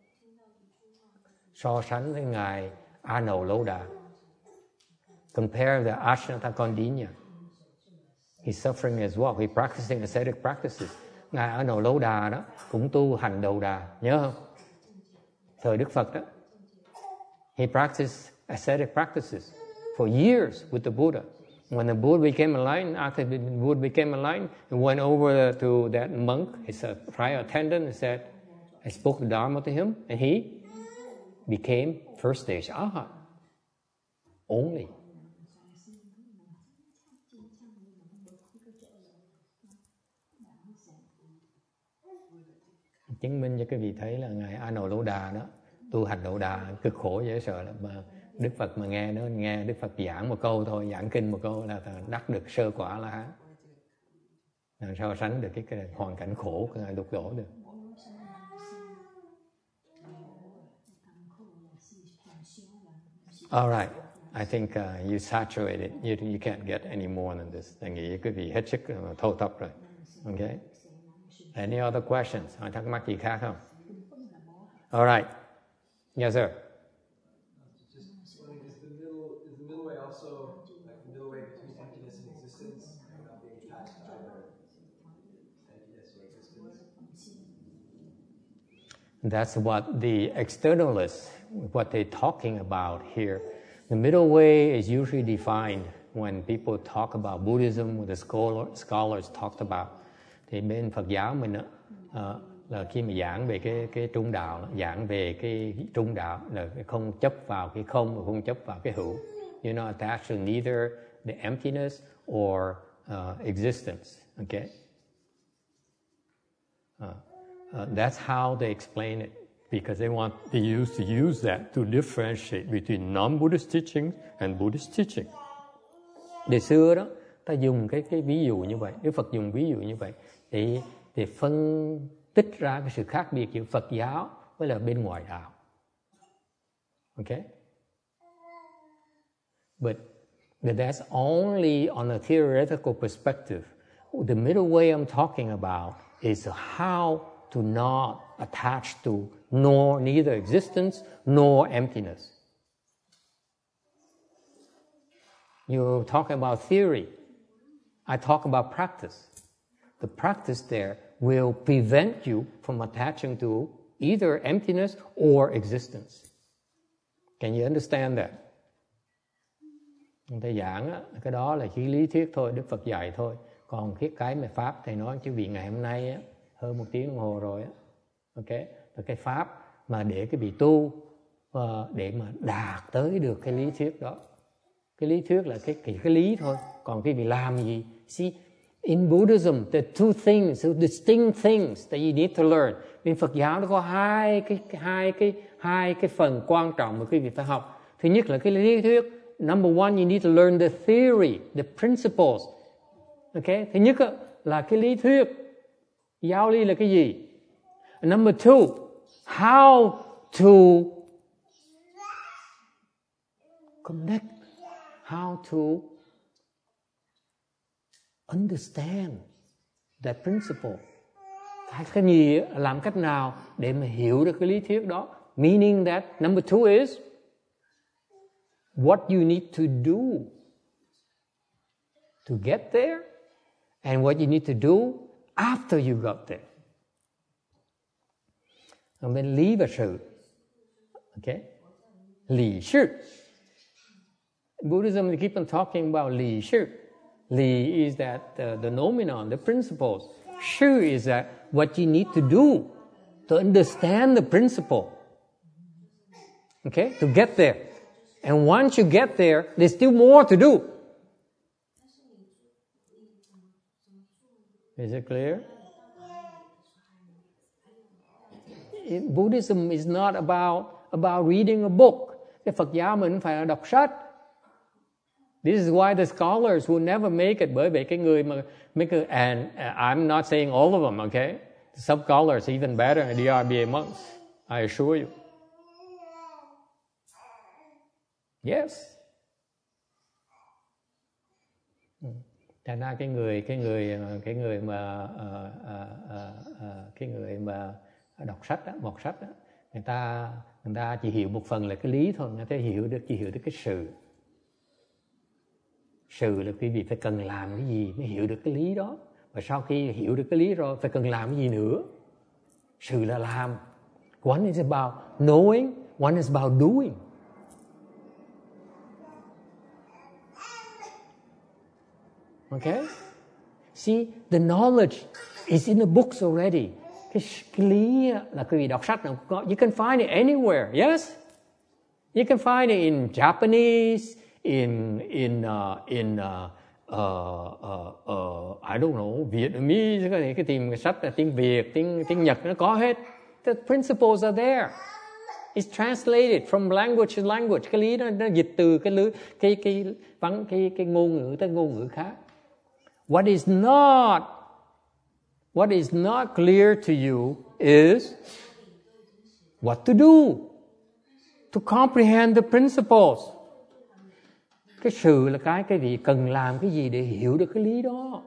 Speaker 1: So sánh với ngài A Nầu Lâu Đà, compare the Ashnata Kondinya, he's suffering as well. He's practicing ascetic practices. Ngài A Nầu Lâu Đà đó cũng tu hành đầu đà, nhớ không? Thời Đức Phật đó, he practiced ascetic practices for years with the Buddha. When the Buddha became enlightened, after the Buddha became enlightened, he went over to that monk, his prior attendant, and said, I spoke the Dharma to him, and he became first stage Arhat. Only. Chứng minh cho cái vị thấy là ngài A Nầu Lâu Đà đó tu hành Đậu Đà cực khổ dễ sợ lắm, mà Đức Phật mà nghe nó nghe Đức Phật giảng một câu thôi, giảng kinh một câu là đắc được sơ quả La Hán. Làm sao sánh được cái, cái hoàn cảnh khổ của ngài Lục Tổ được. All right, I think uh, you saturated. You you can't get any more than this. Tôi nghĩ quý vị hết sức uh, thâu tấp rồi. Okay. Any other questions? Hỏi thắc mắc gì khác không? All right. Yes, sir.
Speaker 13: Just wondering, is the middle is the middle way also like the middle way between emptiness and existence, and not being attached to either emptiness or existence?
Speaker 1: That's what the externalists, what they're talking about here. The middle way is usually defined when people talk about Buddhism, when the scholar, scholars talked about. Thì bên Phật giáo mình uh, là khi mà giảng về cái cái trung đạo, giảng về cái trung đạo là không chấp vào cái không và không chấp vào cái hữu. You're not attached to neither the emptiness or uh, existence. Okay. Uh, uh, that's how they explain it, because they want they used to use that to differentiate between non-Buddhist teaching and Buddhist teaching. Đời xưa đó, ta dùng cái cái ví dụ như vậy, Đức Phật dùng ví dụ như vậy để để phân tích ra cái sự khác biệt giữa Phật giáo với là bên ngoài đạo. Okay? But, but that's only on a theoretical perspective. The middle way I'm talking about is how to not attach to nor neither existence nor emptiness. You talk about theory. I talk about practice. The practice there will prevent you from attaching to either emptiness or existence. Can you understand that? Người ta giảng á, cái đó là chỉ lý thuyết thôi, Đức Phật dạy thôi. Còn cái cái mà Pháp thầy nói chứ vị ngày hôm nay á, hơn một tiếng đồng hồ rồi á, ok, là cái Pháp mà để cái vị tu uh, để mà đạt tới được cái lý thuyết đó. Cái lý thuyết là cái cái, cái lý thôi. Còn cái vị làm gì? See, in Buddhism, there are two things, two distinct things that you need to learn. Bên Phật giáo nó có hai cái hai cái hai cái phần quan trọng mà quý vị phải học. Thứ nhất là cái lý thuyết. Number one, you need to learn the theory, the principles. Okay? Thứ nhất là cái lý thuyết. Giáo lý là cái gì? And number two, how to connect, how to understand that principle. Cái gì, làm cách nào để mà hiểu được cái lý thuyết đó. Meaning that number two is what you need to do to get there, and what you need to do after you got there. Còn bên lý và sự, okay, lý sự. Buddhism, they keep on talking about lý sự. Lý is that uh, the nomenon, the principles. Sự is that what you need to do to understand the principle. Okay, to get there. And once you get there, there's still more to do. Is it clear? In Buddhism is not about about reading a book. Cái Phật giáo mình phải là đọc sách. This is why the scholars will never make it. Bởi vì cái người mà make it, and I'm not saying all of them, okay? Some scholars even better than D R B A monks, I assure you. Yes. Thành ra cái người cái người cái người mà uh, uh, uh, uh, cái người mà đọc sách đó, một sách đó, người ta người ta chỉ hiểu một phần là cái lý thôi, người ta hiểu được chỉ hiểu được cái sự. Sự là quý vị phải cần làm cái gì mới hiểu được cái lý đó, và sau khi hiểu được cái lý rồi phải cần làm cái gì nữa. Sự là làm. One is about knowing, one is about doing. Okay? See, the knowledge is in the books already. Cái, cái lý là quý vị đọc sách nào có. You can find it anywhere, yes? You can find it in Japanese, in in uh, in uh, uh, uh, uh, I don't know, Vietnamese, cái cái tìm cái sách là tiếng Việt, tiếng tiếng Nhật nó có hết. The principles are there. It's translated from language to language. Cái lý nó, nó dịch từ cái lưới cái cái vắng cái cái ngôn ngữ tới ngôn ngữ khác. What is not what is not clear to you is what to do to comprehend the principles. Cái sự là cái cái gì cần làm cái gì để hiểu được cái lý đó.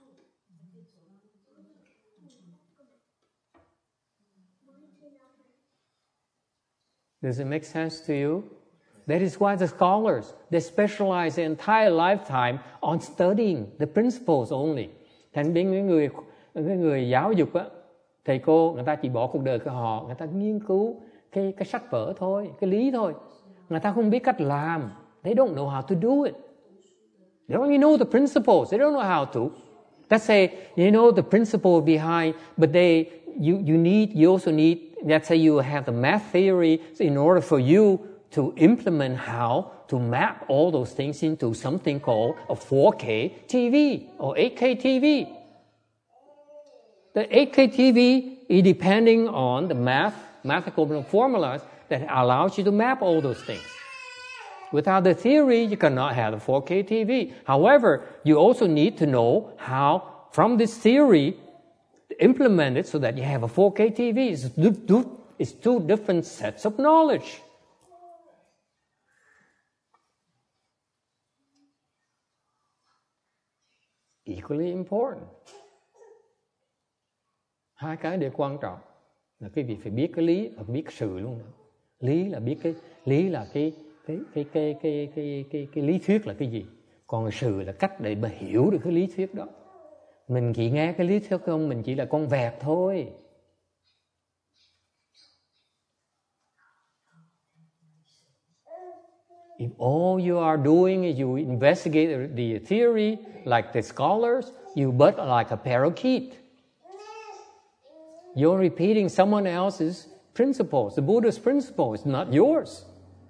Speaker 1: Does it make sense to you? That is why the scholars, they specialize their entire lifetime on studying the principles only. Thành bên những người cái người giáo dục á, thầy cô người ta chỉ bỏ cuộc đời của họ, người ta nghiên cứu cái cái sách vở thôi, cái lý thôi. Người ta không biết cách làm. They don't know how to do it. They only know the principles. They don't know how to. Let's say you know the principle behind, but they you you need you also need. Let's say you have the math theory in order for you to implement how to map all those things into something called a four K T V or eight K T V. The eight K T V is depending on the math, mathematical formulas that allows you to map all those things. Without the theory, you cannot have a four K T V. However, you also need to know how, from this theory, to implement it so that you have a four K T V. It's, it's two different sets of knowledge. Equally important. Hai cái đều quan trọng là quý vị phải biết cái lý và biết cái sự luôn nữa. Lý là biết cái lý là cái cái cái cái cái cái cái cái lý thuyết là cái gì, còn sự là cách để mà hiểu được cái lý thuyết đó. Mình chỉ nghe cái lý thuyết không, mình chỉ là con vẹt thôi. If all you are doing is you investigate the theory like the scholars, you but like a parakeet. You're repeating someone else's principles. The Buddha's principle is not yours.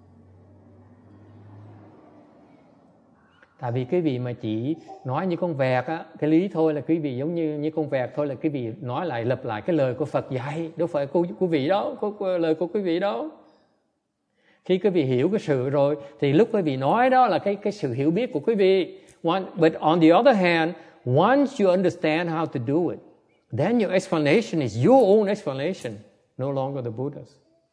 Speaker 1: Tại vì quý vị mà chỉ nói như con vẹt á, cái lý thôi là quý vị giống như như con vẹt thôi là quý vị nói lại lặp lại cái lời của Phật dạy, đâu phải của quý vị đâu, của lời của quý vị đâu. Khi quý vị hiểu cái sự rồi thì lúc quý vị nói đó là cái cái sự hiểu biết của quý vị. One, but on the other hand, once you understand how to do it, then your explanation is your own explanation, no longer the Buddha's.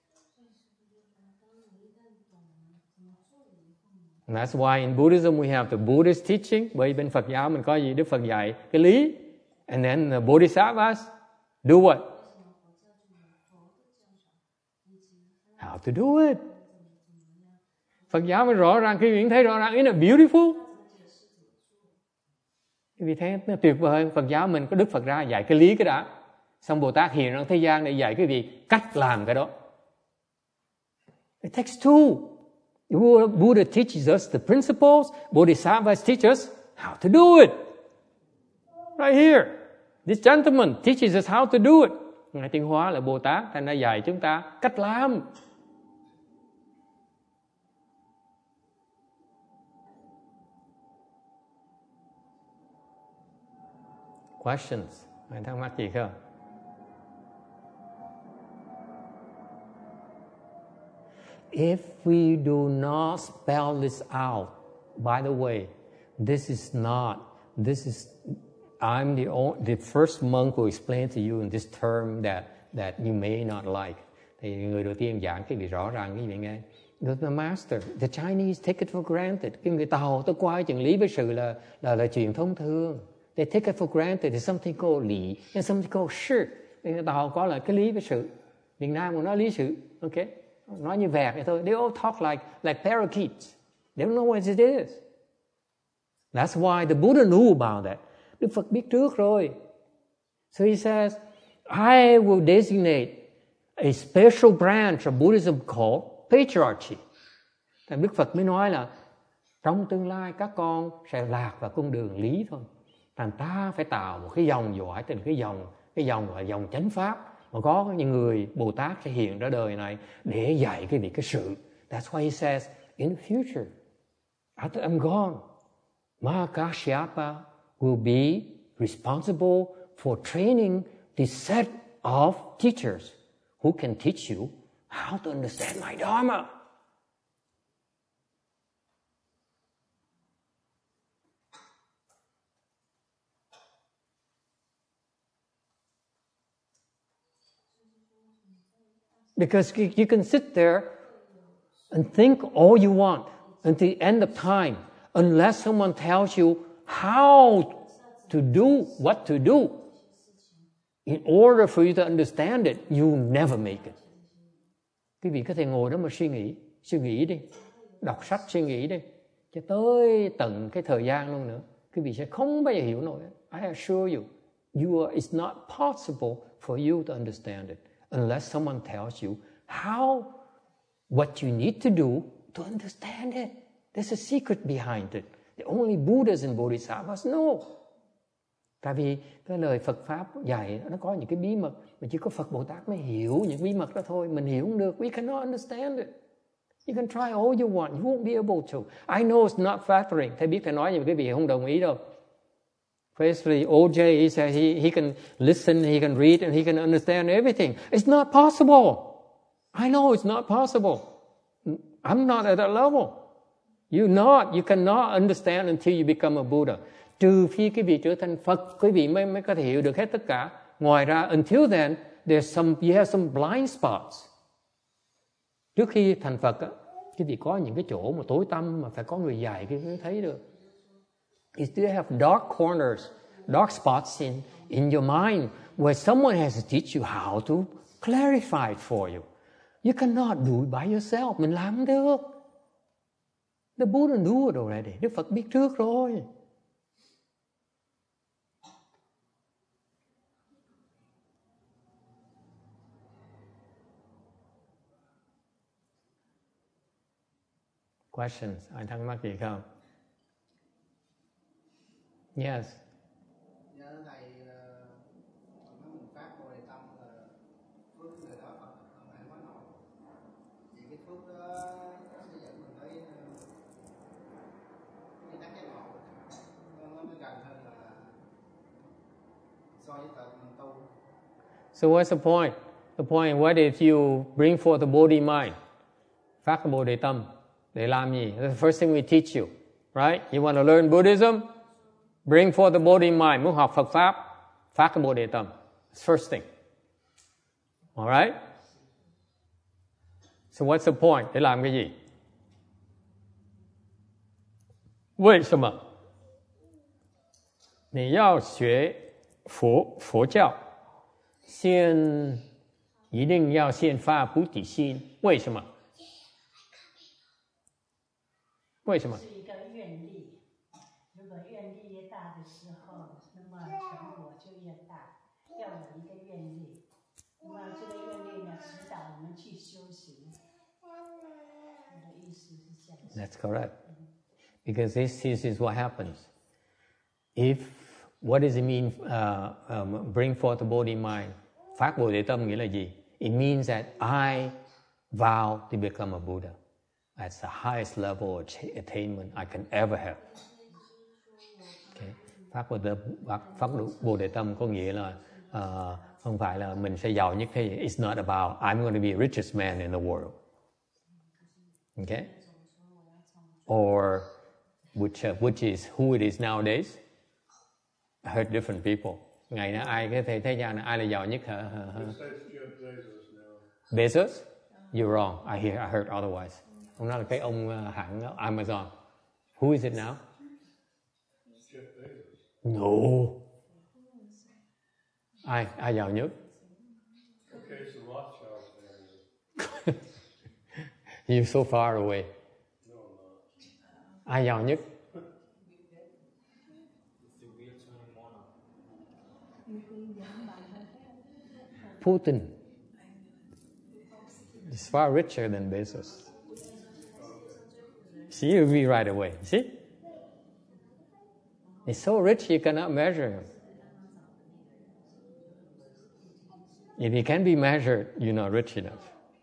Speaker 1: And that's why in Buddhism we have the Buddhist teaching. Bởi bên Phật giáo mình có gì? Đức Phật dạy cái lý. And then the Bodhisattvas do what? How to do it. Phật giáo mới rõ ràng, khi mình thấy rõ ràng, isn't it beautiful? Quý vị thấy nó tuyệt vời. Phật giáo mình có Đức Phật ra dạy cái lý cái đã, xong Bồ Tát hiện ra thế gian để dạy quý vị cách làm cái đó. It takes two. Buddha teaches us the principles. Bodhisattvas teach us how to do it. Right here. This gentleman teaches us how to do it. Ngài Tiến Hóa là Bồ Tát, thành ra dạy chúng ta cách làm. Questions? Ai thắc mắc gì không? If we do not spell this out, by the way, this is not, this is, I'm the only, the first monk who explained to you in this term that that you may not like. Thì người đầu tiên giảng cái việc rõ ràng quý vị nghe. The master, the Chinese take it for granted. Cái người Tàu tôi coi chừng lý với sự là là là chuyện thông thường. They take it for granted. There's something called lý and something called sự. Người Tàu có là cái lý với sự. Việt Nam cũng nói lý sự. Okay, nói như vẹt vậy thôi. They all talk like like parakeets. They don't know what it is. That's why the Buddha knew about that. Đức Phật biết trước rồi. So he says, I will designate a special branch of Buddhism called patriarchy. Thành Đức Phật mới nói là trong tương lai các con sẽ lạc vào con đường lý thôi. Thành ta phải tạo một cái dòng dõi, tức là cái dòng, cái dòng gọi là dòng chánh pháp. Mà có những người Bồ Tát sẽ hiện ra đời này để dạy cái việc cái sự. That's why he says, in the future, after I'm gone, Mahakasyapa will be responsible for training this set of teachers who can teach you how to understand my Dharma. Because you can sit there and think all you want until the end of time, unless someone tells you how to do what to do. In order for you to understand it, you never make it. Quý vị có thể ngồi đó mà suy nghĩ, suy nghĩ đi, đọc sách suy nghĩ đi, cho tới tận cái thời gian luôn nữa, quý vị sẽ không bao giờ hiểu nổi. I assure you, you are, it's not possible for you to understand it unless someone tells you how, what you need to do to understand it. There's a secret behind it. The only Buddhas and Bodhisattvas know. Tại vì cái lời Phật Pháp dạy nó có những cái bí mật mà chỉ có Phật Bồ Tát mới hiểu những bí mật đó thôi. Mình hiểu không được. We cannot understand it. You can try all you want. You won't be able to. I know it's not flattering. Thầy biết thầy nói nhưng mà quý vị không đồng ý đâu. Firstly, O J, he said he, he can listen, he can read, and he can understand everything. It's not possible. I know it's not possible. I'm not at that level. You not, you cannot understand until you become a Buddha. Trừ phi quý vị trở thành Phật, quý vị mới mới có thể hiểu được hết tất cả. Ngoài ra, until then, there's some, you have some blind spots. Trước khi thành Phật, quý vị có những cái chỗ mà tối tăm mà phải có người dạy quý vị mới thấy được. You still have dark corners, dark spots in, in your mind where someone has to teach you how to clarify it for you. You cannot do it by yourself. Mình làm không được. The Buddha knew it already. Đức Phật biết trước rồi. Questions? Ai thắc mắc gì không? Yes.
Speaker 14: Nhớ thầy nói mình phát Bồ Đề Tâm là phước người đó Phật không phải nói nổi. Thì cái phước đó sẽ dẫn mình tới cái tác giác ngộ. Nó mới gần hơn là so với tận mình tu.
Speaker 1: So what's the point? The point, what if you bring forth the Bodhi mind? Phát cái Bồ Đề Tâm. Để làm gì? That's the first thing we teach you. Right? You want to learn Buddhism? Bring forth the Bodhi mind. Muốn học Phật Pháp, phát cái Bồ Đề Tâm. That's first thing. Alright? So what's the point? Để làm cái gì? 为什么你要学佛佛教？先一定要先发菩提心。为什么？为什么？
Speaker 8: 是一个愿力。如果愿力越大的时候， 去修行。我的意思是这样。
Speaker 1: That's correct. Because this, this is what happens. If, what does it mean, uh, um, bring forth the body mind? Phát Bồ Đề Tâm nghĩa là gì? It means that I vow to become a Buddha. That's the highest level of attainment I can ever have. Okay. Phát Bồ Đề, Phát Bồ Đề Tâm có nghĩa là uh, không phải là mình sẽ giàu nhất thế. It's not about I'm going to be the richest man in the world. Okay? Or which, uh, which is who it is nowadays. I heard different people. Ngày nay ai cái thế, thế gian này ai là giàu nhất hả? hả, hả? Bezos? You're wrong. I hear, I heard otherwise. Ông nói là cái ông uh, hãng Amazon. Who is it now? No. Ai ai giàu nhất?
Speaker 4: Okay, so Rothschild.
Speaker 1: You're so far away.
Speaker 4: No, I'm not.
Speaker 1: Ai giàu nhất? Putin. He's far richer than Bezos. See, you agree right away. See? He's so rich you cannot measure him. If he can be measured, you're not rich enough.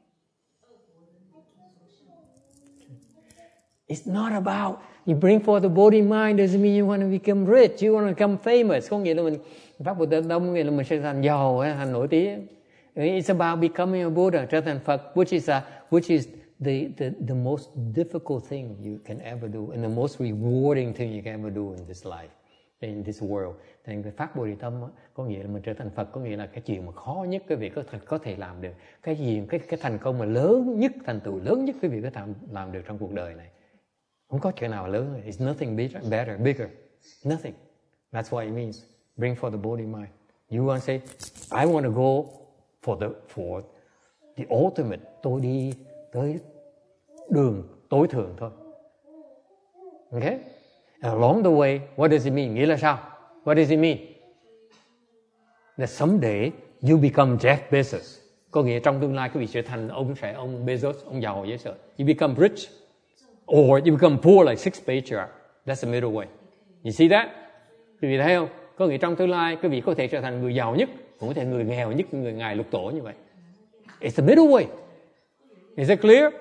Speaker 1: It's not about you bring forth the body mind doesn't mean you want to become rich, you want to become famous. Có nghĩa là mình Pháp Bồ Tát Tông nghĩa là mình sẽ thành giàu hay thành nổi tiếng. It's about becoming a Buddha, trở thành Phật, which is a, which is the, the the most difficult thing you can ever do and the most rewarding thing you can ever do in this life, in this world. Thành cái Pháp Bồ Đề Tâm có nghĩa là mình trở thành Phật, có nghĩa là cái chuyện mà khó nhất cái việc có thể có thể làm được, cái gì cái cái thành công mà lớn nhất, thành tựu lớn nhất cái việc có thể làm được trong cuộc đời này. Không có chuyện nào lớn hơn. It's nothing better, better, bigger. Nothing. That's what it means. Bring for the body mind. You want to say, I want to go for the for the ultimate. Tôi đi tới đường tối thượng thôi. Okay? Along the way, what does it mean? Nghĩa là sao? What does it mean? That someday you become Jeff Bezos. Có nghĩa trong tương lai quý vị sẽ thành ông sẽ ông Bezos, ông giàu dễ sợ. You become rich. Or you become poor like sixth patriarch. That's the middle way. You see that? Quý vị thấy không? Có nghĩa trong tương lai quý vị có thể trở thành người giàu nhất, cũng có thể người nghèo nhất, người ngài lục tổ như vậy. It's the middle way. Is that clear?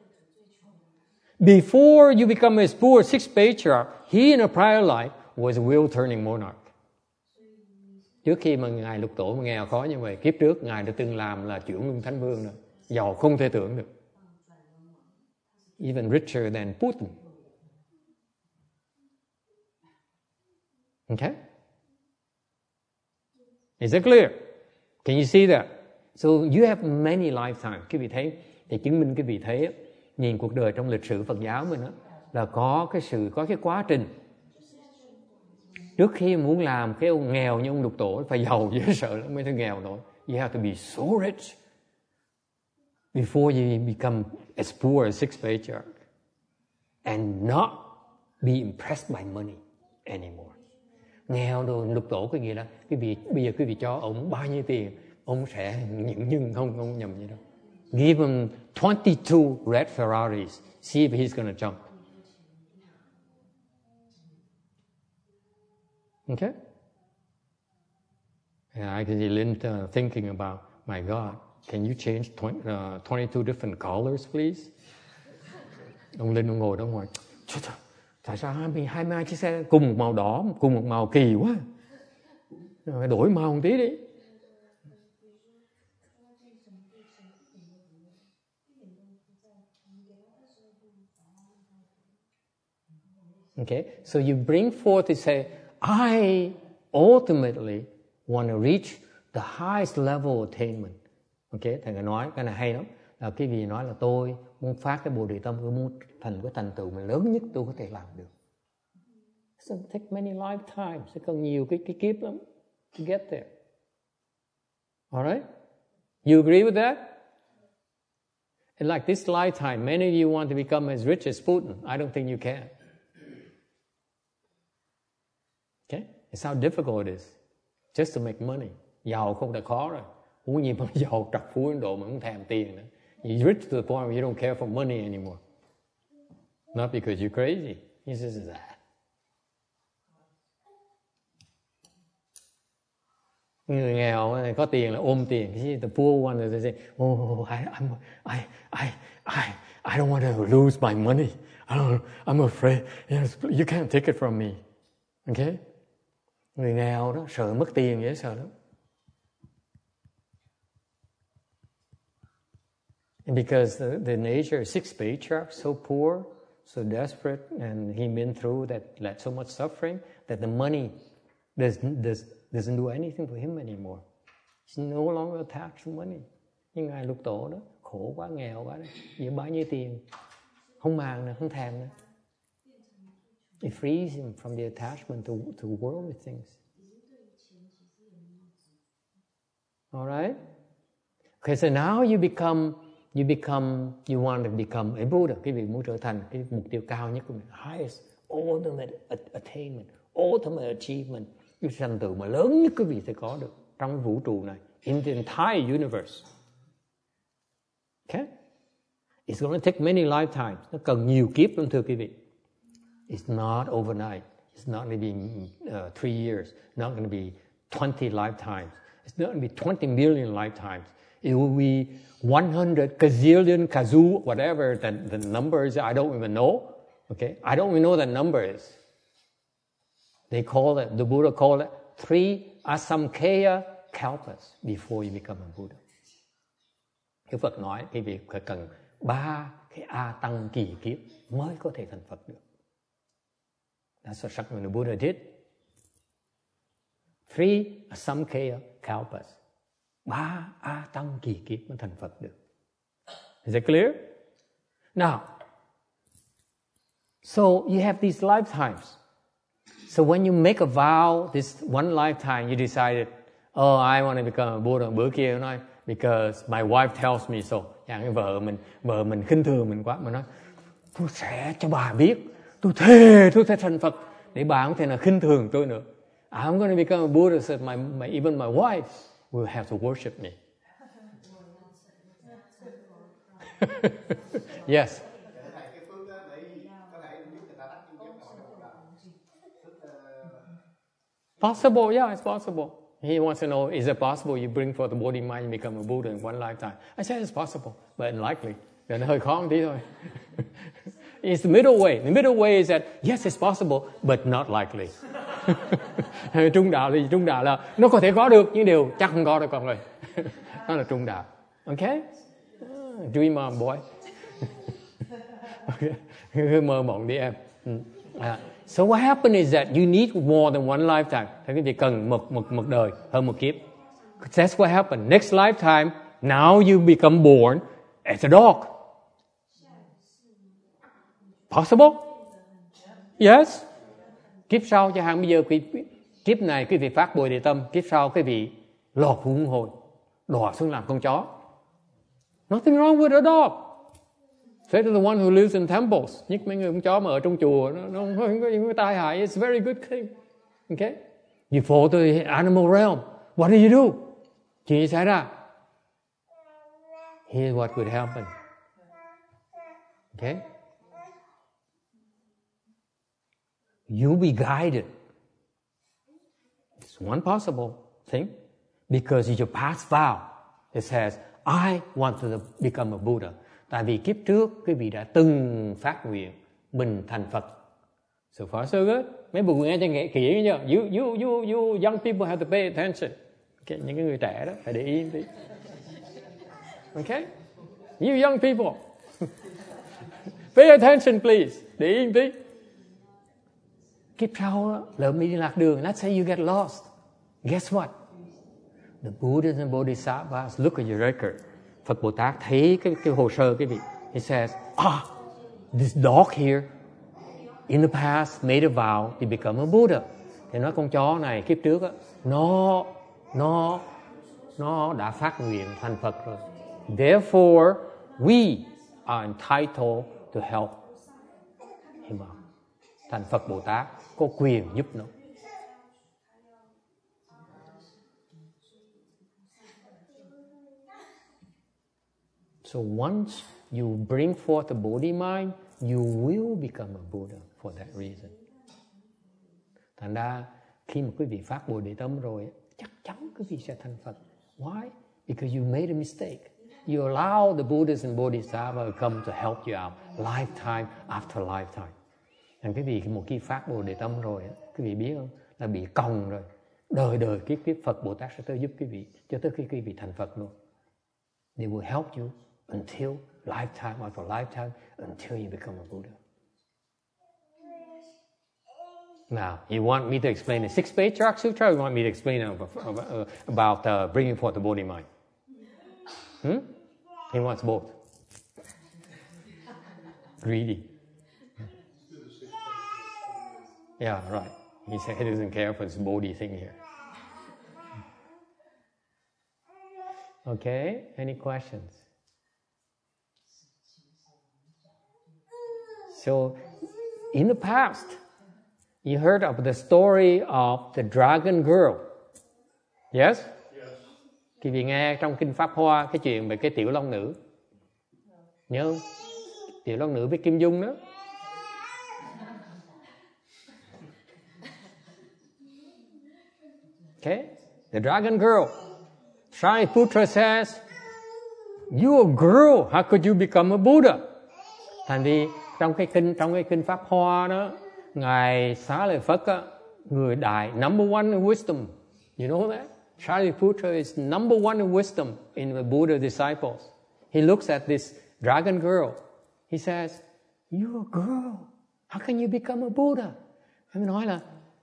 Speaker 1: Before you become a poor sixth patriarch, he in a prior life was a wheel-turning monarch. Trước khi mà ngài lục tổ mà nghèo khó như vậy, kiếp trước ngài đã từng làm là chuyển luân thánh vương rồi, giàu không thể tưởng được. Even richer than Putin. Okay? Is that clear? Can you see that? So you have many lifetimes. Quý vị thấy, để chứng minh quý vị thấy, nhìn cuộc đời trong lịch sử Phật giáo mình đó, là có cái sự, có cái quá trình. Trước khi muốn làm cái ông nghèo như ông lục tổ, phải giàu dễ sợ lắm mới thấy nghèo nổi. You have to be so rich before you become as poor as sixth patriarch. And not be impressed by money anymore. Nghèo đồ lục tổ có nghĩa là quý vị, bây giờ quý vị cho ông bao nhiêu tiền, ông sẽ những nhưng không không nhầm gì đâu. Give him twenty-two red Ferraris, see if he's going to jump. Okay? And I can see Linda uh, thinking about, my God, can you change twenty, uh, twenty-two different colors, please? Ông Linh ông ngồi đó ngoài, tại sao hai mươi hai chiếc xe cùng một màu đỏ, cùng một màu kỳ quá, phải đổi màu một tí đi. Okay, so you bring forth to say, I ultimately want to reach the highest level of attainment. Okay, thầy nói cái này hay lắm. Là cái gì nói là tôi muốn phát cái Bồ Đề Tâm, tôi muốn thành cái thành tựu mà lớn nhất tôi có thể làm được. It doesn't take many lifetimes, sẽ cần nhiều cái cái kiếp lắm to get there. Alright? You agree with that? And like this lifetime, many of you want to become as rich as Putin. I don't think you can. Okay? It's how difficult it is. Just to make money. Giàu không đã khó rồi. Huống gì mà giàu trọc phú Ấn Độ mà không thèm tiền nữa. You're rich to the point where you don't care for money anymore. Not because you're crazy. He says that. Người nghèo có tiền là ôm tiền. The poor one they say, oh, I, I'm, I, I, I, I don't want to lose my money. I don't, I'm afraid. Yes, you can't take it from me. Okay? Người nghèo đó sợ mất tiền dễ sợ lắm. And because the, the nature of six patriarchs so poor, so desperate, and he been through that, like so much suffering that the money does, does, doesn't do anything for him anymore. He's no longer attached to money. Nhưng ngài Lục Tổ đó khổ quá, nghèo quá đấy, giữ bao nhiêu tiền không màng nữa, không thèm nữa. It frees him from the attachment to, to worldly things. All right? Okay, so now you become, you become, you want to become a Buddha. Quý vị muốn trở thành cái mục tiêu cao nhất của mình. Highest, ultimate attainment, ultimate achievement. Cái thành tựu mà lớn nhất quý vị sẽ có được trong vũ trụ này. In the entire universe. Okay? It's going to take many lifetimes. Nó cần nhiều kiếp lắm thưa quý vị. It's not overnight. It's not going to be uh, three years. Not going to be twenty lifetimes. It's not going to be twenty million lifetimes. It will be one hundred gazillion, kazoo, whatever the, the number is. I don't even know. Okay? I don't even know the number is. They call it, the Buddha called it three asamkhya kalpas before you become a Buddha. Cái Phật nói cái việc phải cần ba cái A tăng kỳ kiếp mới có thể thành Phật được. That's what Shakyamuni Buddha did. Three asamkhya kalpas. Ba A tăng kỳ kiếp mới thành Phật được. Is that clear? Now, so you have these lifetimes. So when you make a vow, this one lifetime, you decided, oh, I want to become a Buddha. Bữa kia nói, because my wife tells me so.อย่างcái vợ mình, vợ mình khinh thường mình quá, mà nói, tôi sẽ cho bà biết, tôi thề tôi sẽ thành Phật, để bà không thể nào khinh thường tôi nữa. I'm going to become a Buddha, so my, my, even my wife will have to worship me. Yes. Possible, yeah, it's possible. He wants to know, is it possible you bring forth the body mind and become a Buddha in one lifetime? I said it's possible, but unlikely. Nó hơi khó một tí thôi. It's the middle way. The middle way is that, yes, it's possible, but not likely. Trung đạo thì trung đạo là nó có thể có được, nhưng điều chắc không có đâu con ơi. Đó là trung đạo. Okay? Dream on, boy. Okay. Mơ mộng đi em. À. So what happened is that you need more than one lifetime. Thế quý vị cần một, một, một đời hơn một kiếp. That's what happened. Next lifetime, now you become born as a dog. Possible? Yes. Kiếp sau chẳng hạn bây giờ quý, kiếp này quý vị phát Bồ Đề Tâm, kiếp sau quý vị lọt luân hồi, đọa xuống làm con chó. Nothing wrong with a dog. Say to the one who lives in temples, nhất mấy người con chó mà ở trong chùa, nó, nó không có những cái tai hại. It's a very good thing. Okay? You fall to the animal realm. What do you do? Chuyện gì xảy ra? Here's what could happen. Okay? You'll be guided. It's one possible thing. Because it's your past vow. It says, I want to become a Buddha. Tại vì kiếp trước quý vị đã từng phát nguyện mình thành Phật. So far so good. Mấy bộ nghe cho nghe kỹ nhá. You you you you young people have to pay attention. Okay, những cái người trẻ đó phải để ý một tí. Okay? You young people. Pay attention please. Để ý một tí. Kiếp sau đó, lỡ mình đi lạc đường, let's say you get lost. Guess what? The Buddhas and Bodhisattvas look at your record. Phật Bồ Tát thấy cái, cái hồ sơ cái vị. He says, ah, this dog here in the past made a vow to become a Buddha. Thì nói con chó này kiếp trước á, nó nó nó đã phát nguyện thành Phật rồi. Therefore, we are entitled to help him out. Thành Phật Bồ Tát có quyền giúp nó. So once you bring forth the Bodhi-mind, you will become a Buddha for that reason. Thành ra khi mà quý vị phát Bồ Đề Tâm rồi, chắc chắn quý vị sẽ thành Phật. Why? Because you made a mistake. You allow the Buddhas and Bodhisattvas to come to help you out, lifetime after lifetime. Thành quý vị một khi phát Bồ Đề Tâm rồi, quý vị biết không? Là bị còng rồi. Đời đời kiếp kiếp Phật Bồ Tát sẽ tới giúp quý vị, cho tới khi quý vị thành Phật luôn. They will help you until lifetime after lifetime, until you become a Buddha. Now, you want me to explain the six-page Chak Sutra, or you want me to explain about, about uh, bringing forth the Bodhi mind? Hmm? He wants both. Greedy. Yeah, right. He said he doesn't care for this Bodhi thing here. Okay, any questions? So, in the past, you heard of the story of the dragon girl. Yes?
Speaker 4: Yes.
Speaker 1: Quý vị nghe trong Kinh Pháp Hoa cái chuyện về cái tiểu long nữ. Nhớ không? Tiểu long nữ với Kim Dung đó. Okay? The dragon girl. Shariputra says, "You a girl, how could you become a Buddha?" Thành đi trong cái kinh trong cái kinh Pháp Hoa đó, ngài Xá Lợi Phất á, người đại number one in wisdom. You know that? Shariputra is number one in wisdom in the Buddha disciples. He looks at this dragon girl. He says, "You a girl, how can you become a Buddha?" Hắn nói là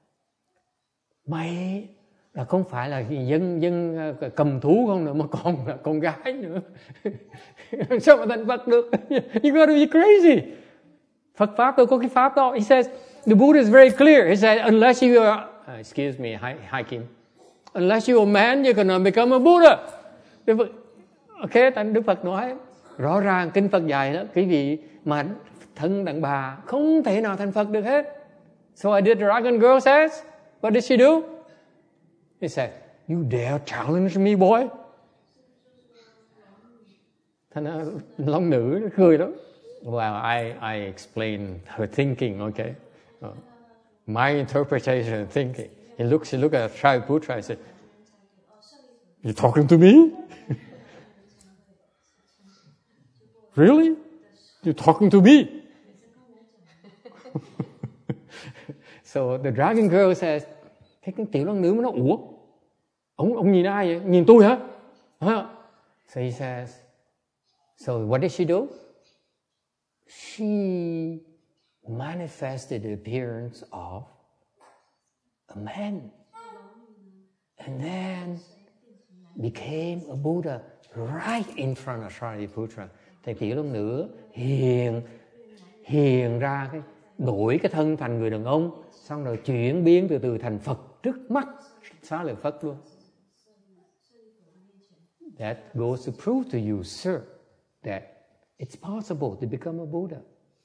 Speaker 1: mày là không phải là dân dân cầm thú không nữa, mà còn là con gái nữa. Sao mà thành Phật được? You gotta be crazy. Phật pháp đâu có cái pháp đó. He says, the Buddha is very clear. He said, unless you are, uh, excuse me, hi, hi Kim, unless you are a man, you cannot become a Buddha. Đức Phật, ok, Đức Phật nói rõ ràng kinh Phật dạy đó, quý vị mà thân đàn bà không thể nào thành Phật được hết. So I did the dragon girl says, what did she do? He said, "You dare challenge me, boy?" Thành ra long nữ nó cười đó. Well, I I explained her thinking, okay? Uh, my interpretation of thinking. He looks, he looked at Shariputra and said, "You talking to me? Really? You talking to me?" So the dragon girl says, cái con tiểu long nữ nó nói, ủa, ông ông nhìn ai vậy? Nhìn tôi hả? Huh? So he says, so what did she do? She manifested the appearance of a man, and then became a Buddha right in front of Shariputra. Thì tiểu long nữ hiền hiền ra cái đổi cái thân thành người đàn ông, xong rồi chuyển biến từ từ thành Phật trước mắt Xá Lợi Phất luôn. That goes to prove to you, sir, that it's possible to become a Buddha.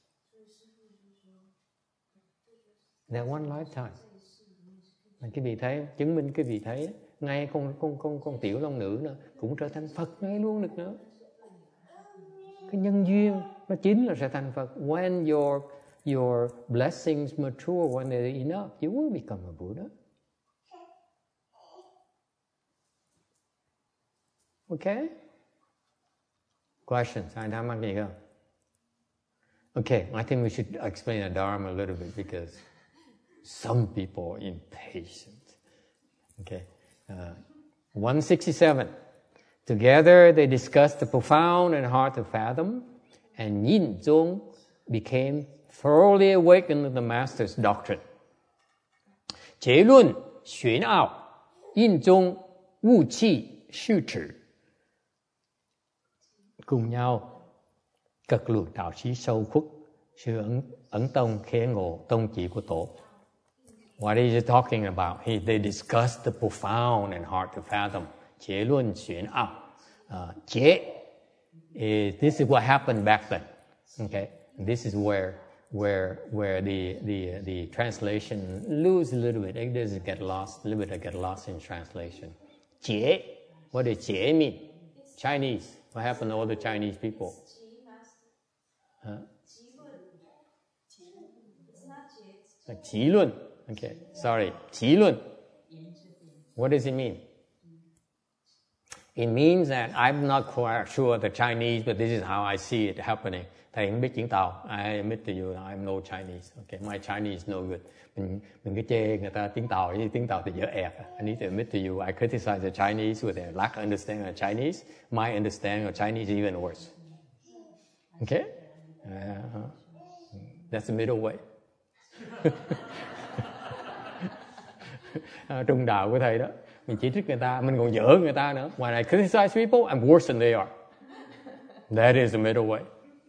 Speaker 1: That one lifetime. Cái vị thấy, chứng minh cái vị thấy, ngay con con con con tiểu long nữ nữa cũng trở thành Phật ngay luôn được nữa. Cái nhân duyên nó chính là sẽ thành Phật. When your your blessings mature, when they're enough, you will become a Buddha. Okay? Questions? Ai thắc mắc gì không? Okay, I think we should explain the Dharma a little bit because some people are impatient. Okay. Uh, one sixty-seven. Together they discussed the profound and hard to fathom, and Yin Zhong became thoroughly awakened to the master's doctrine. 结论玄奥，印中悟气是指 cùng nhau cật luận đạo trí sâu khuất, sự ẩn ẩn tông khế ngộ tông chỉ của tổ. What is he talking about? He, they discussed the profound and hard to fathom. 结论玄奥，uh, 结 is this is what happened back then. Okay, this is where where where the the the translation lose a little bit. It doesn't get lost. A little bit I get lost in translation. 结 what does 结 mean? Chinese. What happened to all the Chinese people? Huh? Qi Lun. Okay, sorry. Qi Lun. What does it mean? It means that I'm not quite sure the Chinese, but this is how I see it happening. Thầy không biết chữ Tàu. I admit to you, I'm no Chinese. Okay, my Chinese is no good. Mình mình cứ chê người ta tiếng Tàu, với tiếng Tàu thì dở ẹt. I need to admit to you, I criticize the Chinese with their lack of understanding of Chinese. My understanding of Chinese is even worse. Okay, uh, that's the middle way. uh, trung đạo của thầy đó. Mình chỉ trích người ta, mình còn dở người ta nữa. When I criticize people, I'm worse than they are. That is the middle way.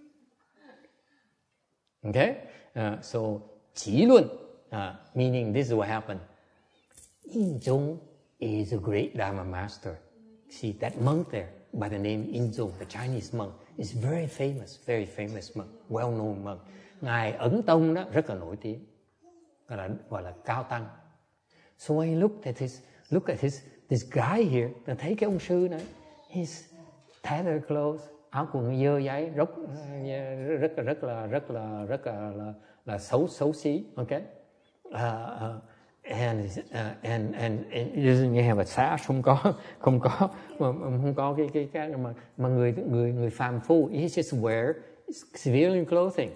Speaker 1: Okay, uh, so Qi Lun, uh, meaning this is what happened. Yin Zhong is a great Dharma master. See that monk there by the name Yin Zhong, the Chinese monk, is very famous, very famous monk, well-known monk. Ngài Ấn Tông đó rất là nổi tiếng, gọi là gọi là cao tăng. So when you look at his, look at his this guy here, ta thấy cái ông sư này, his tattered clothes, áo quần dơ giấy, rất rất là rất là rất là rất là là, là xấu xấu xí, okay? Uh, uh, and uh, and and it doesn't have a sash, không có không có không có cái cái cái mà mà người người người phàm phu, he just wear civilian clothing,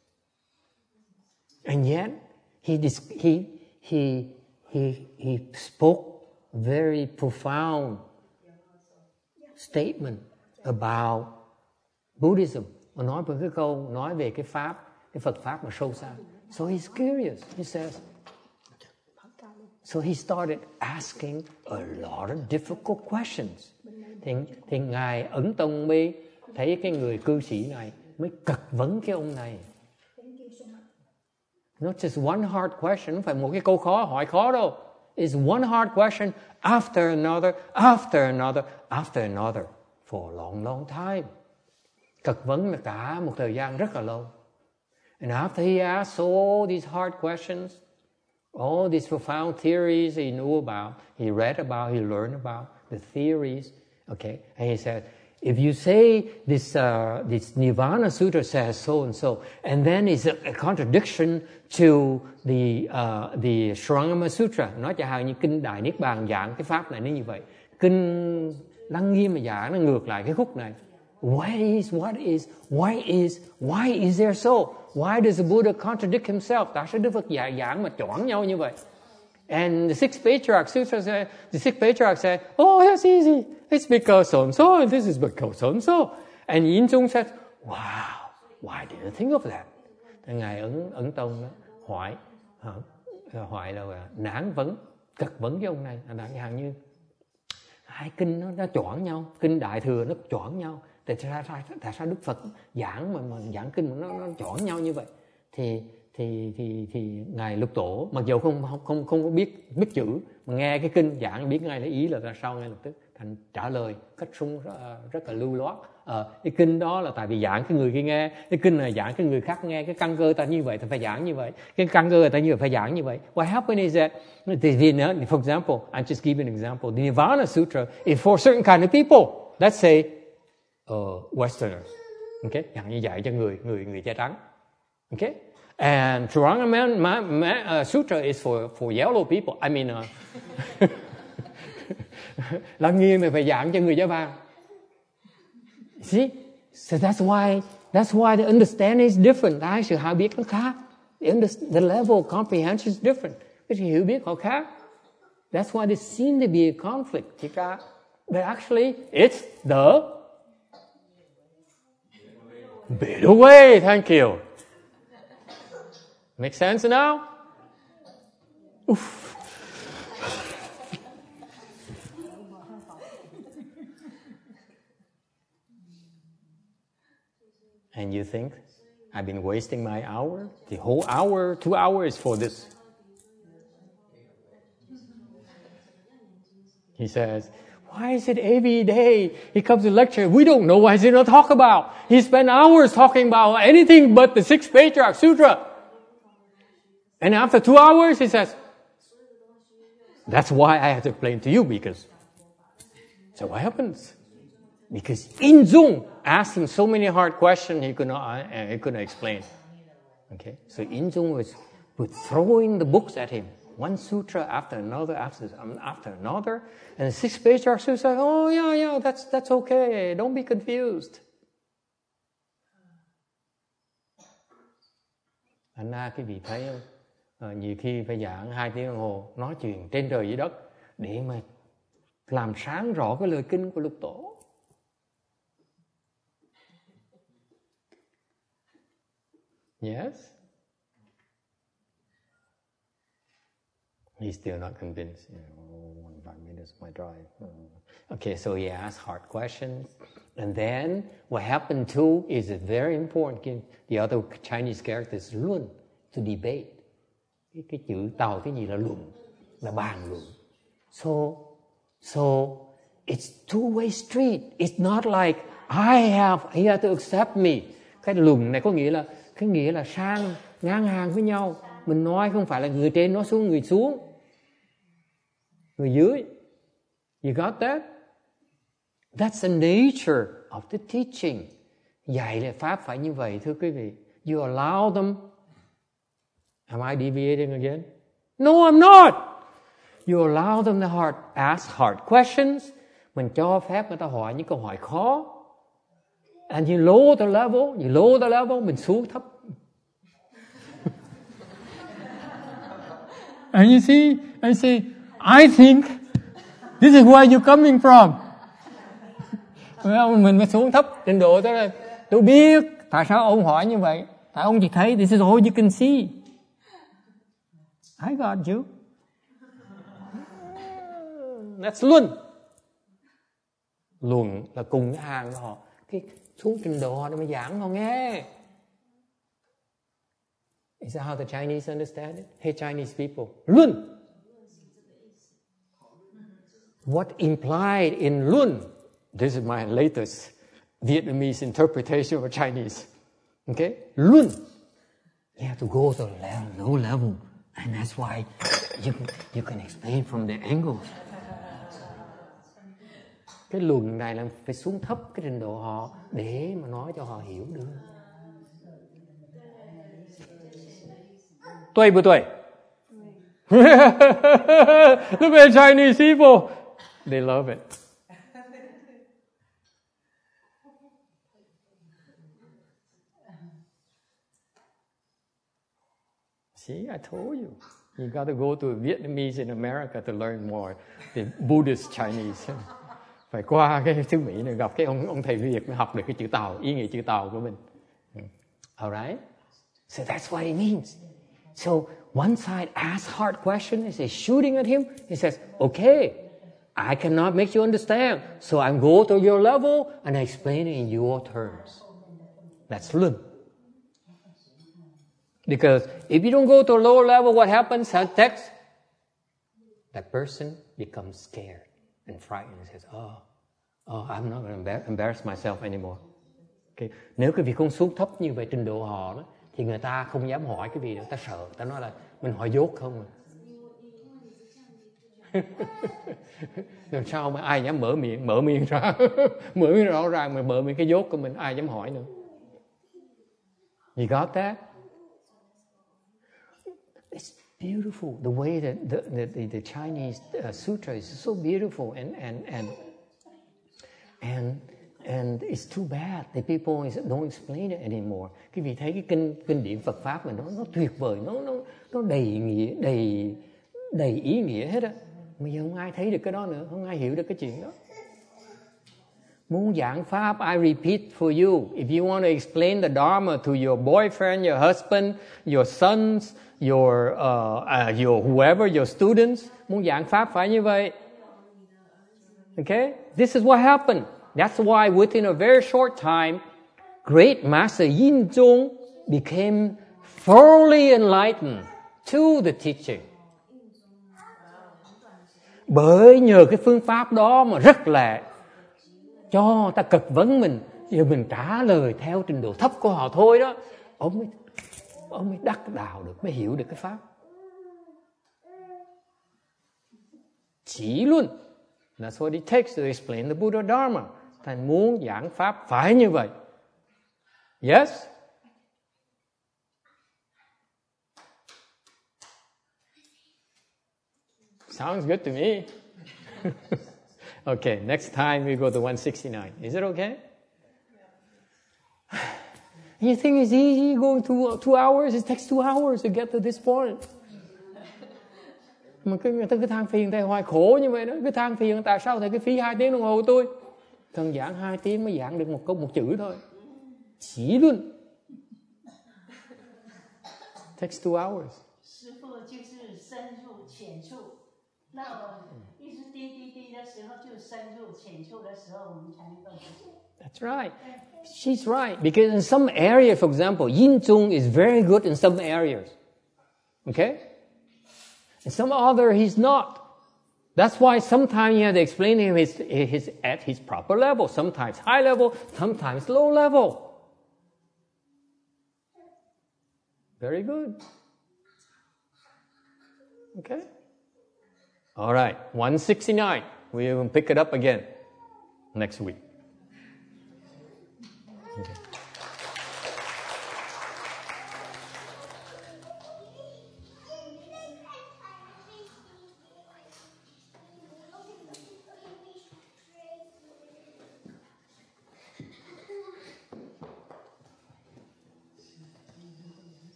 Speaker 1: and yet he he he he he spoke very profound statement about Buddhism. Và nói về cái câu nói về cái pháp, cái Phật pháp mà sâu xa. So he's curious. He says. So he started asking a lot of difficult questions. Thì, thì ngài Ấn Tông mới thấy cái người cư sĩ này mới cật vấn cái ông này. Not just one hard question, không phải một cái câu khó hỏi khó đâu. It's one hard question after another, after another, after another for a long, long time. Cật vấn là cả một thời gian rất là lâu. And after he asked all these hard questions, all these profound theories he knew about, he read about, he learned about the theories, okay? And he said, if you say this uh, this Nirvana Sutra says so and so, and then it's a, a contradiction to the uh, the Shrangama Sutra, nói chẳng hạn như kinh Đại Niết Bàn giảng cái pháp này nó như vậy, kinh Lăng Nghiêm mà giảng nó ngược lại cái khúc này. What is, what is, why is, why is there so? Why does the Buddha contradict himself? Tại sao Đức Phật dạy giảng mà choảng nhau như vậy? And the sixth patriarch Sutra said, the sixth patriarch said, oh, that's easy. It's because so and so, and this is because so and so. And Yin Zhong said, wow, why didn't I think of that? Thì ngài Ấn Ấn Tông đó, hỏi, hỏi là nản vấn, cật vấn với ông này, là chẳng như hai kinh nó, nó choảng nhau, kinh Đại Thừa nó choảng nhau. Tại sao, tại sao Đức Phật giảng mà, mà giảng kinh mà nó, nó choảng nhau như vậy? Thì thì thì thì ngài Lục Tổ mặc dù không không không có biết biết chữ mà nghe cái kinh giảng biết ngay lấy ý là ra sao ngay lập tức thành trả lời cách sung rất, rất là lưu loát. À, cái kinh đó là tại vì giảng cái người kia nghe, cái kinh này giảng cái người khác nghe, cái căn cơ ta như vậy thì phải giảng như vậy, cái căn cơ ta như vậy phải giảng như vậy. What happened is that the, for example, I just give an example. The Nirvana Sutra is for certain kind of people. Let's say uh, Westerners, okay, dạng như dạy cho người người người da trắng, okay. And Shrangama uh, Sutra is for for yellow people. I mean, uh, Lăng Nghiêm thì phải giảng cho người da vàng. See, so that's why that's why the understanding is different. Cái sự hiểu biết nó khác. The, the level of comprehension is different. Cái sự hiểu biết họ khác. That's why there seems to be a conflict. Chỉ cả, but actually, it's the middle way. Thank you. Make sense now? Oof. And you think I've been wasting my hour? The whole hour, two hours for this. He says, why is it every day he comes to lecture? We don't know what he's going to talk about. He spent hours talking about anything but the Sixth Patriarch Sutra. And after two hours, he says, that's why I have to explain to you, because. So what happens? Because In Dung asked him so many hard questions he could not uh, he couldn't explain. Okay, so In Dung was, was throwing the books at him, one sutra after another, after after another, and the sixth page Sutra said, "Oh yeah, yeah, that's that's okay. Don't be confused." Anh ra quý vị thấy không? À, nhiều khi phải giảng hai tiếng đồng hồ nói chuyện trên trời dưới đất để mà làm sáng rõ cái lời kinh của Lục Tổ. Yes? He's still not convinced. You know, one five minutes my drive. Okay, so he asked hard questions. And then what happened too is very important. The other Chinese characters luận, to debate. Cái, cái chữ Tàu cái gì là luận, là bàn luận. So, so it's two-way street. It's not like I have, he has to accept me. Cái luận này có nghĩa là cái nghĩa là sang ngang hàng với nhau. Mình nói không phải là người trên nói xuống người xuống, người dưới. You got that? That's the nature of the teaching. Dạy là pháp phải như vậy, thưa quý vị. You allow them. Am I deviating again? No, I'm not. You allow them to hard, ask hard questions. Mình cho phép người ta hỏi những câu hỏi khó. And you lower the level, you lower the level, mình xuống thấp. And you see, I say, I think this is where you're coming from. Mình mới xuống thấp trình độ đó là tôi biết tại sao ông hỏi như vậy. Tại ông chỉ thấy this is all you can see. I got you. That's luận. Luận là cùng cái hàng của họ. Cái xuống trình độ họ để mà giảng họ nghe. Is that how the Chinese understand it? Hey, Chinese people. Luận. What implied in luận? This is my latest Vietnamese interpretation of Chinese. Okay? Luận. You have to go to a level, low level. And that's why you, you can explain from the angles. Cái luận này là phải xuống thấp cái trình độ họ để mà nói cho họ hiểu được. Tuệ不对? Look at Chinese people. They love it. See, I told you. You got to go to Vietnamese in America to learn more the Buddhist Chinese. Phải qua cái xứ Mỹ này gặp cái ông ông thầy Việt mới học được cái chữ Tàu, ý nghĩa chữ Tàu của mình. Alright? So that's what it means. So one side asks hard questions, is shooting at him. He says, okay, I cannot make you understand. So I go to your level and I explain it in your terms. That's luận. Because if you don't go to a lower level, what happens? Text, that person becomes scared and frightened and says, oh, oh I'm not going to embarrass myself anymore. Okay. Nếu cái vị không xuống thấp như vậy trình độ họ đó, thì người ta không dám hỏi cái vị đó, ta sợ, ta nói là mình hỏi dốt không à. Làm sao mà ai dám mở miệng, mở miệng ra, mở miệng rõ ràng mà mở miệng cái dốt của mình, ai dám hỏi nữa. You got that? It's beautiful. The way that the, the, the Chinese uh, sutra is so beautiful, and and and and and it's too bad that people don't explain it anymore. Cái vị thấy cái kinh kinh điển Phật pháp mà nó nó tuyệt vời, nó nó nó đầy nghĩa, đầy đầy ý nghĩa hết á. Bây giờ không ai thấy được cái đó nữa, không ai hiểu được cái chuyện đó. Muốn giảng pháp, I repeat for you. If you want to explain the Dharma to your boyfriend, your husband, your sons, your uh, uh, your whoever, your students, muốn giảng pháp phải như vậy. Okay? This is what happened. That's why within a very short time, great Master Yin Zong became thoroughly enlightened to the teaching. Bởi nhờ cái phương pháp đó mà rất lẹ, cho ta cực vấn mình, giờ mình trả lời theo trình độ thấp của họ thôi đó, ông mới, ông mới đắc đạo được, mới hiểu được cái pháp. Chỉ luận. That's what it takes to explain the Buddha Dharma. Thầy muốn giảng pháp phải như vậy. Yes? Sounds good to me. Okay, next time we go to one sixty-nine. Is it okay? You think it's easy going two, two hours? It takes two hours to get to this point. Mà cứ, người ta cứ than phiền thầy hoài khổ như vậy đó. Cứ than phiền tại sao thầy cứ phí hai tiếng đồng hồ của tôi. Thần giảng hai tiếng mới giảng được một câu một chữ thôi. Chỉ luôn. Takes two hours.
Speaker 8: 师父就是深入浅出，那我一直滴滴滴的时候，就深入浅出的时候，我们才能够理解。
Speaker 1: That's right. She's right. Because in some area, for example, Yin Zhong is very good in some areas. Okay? In some other, he's not. That's why sometimes you have to explain to him his, his, at his proper level. Sometimes high level, sometimes low level. Very good. Okay? All right. one sixty-nine. We will pick it up again next week. Okay.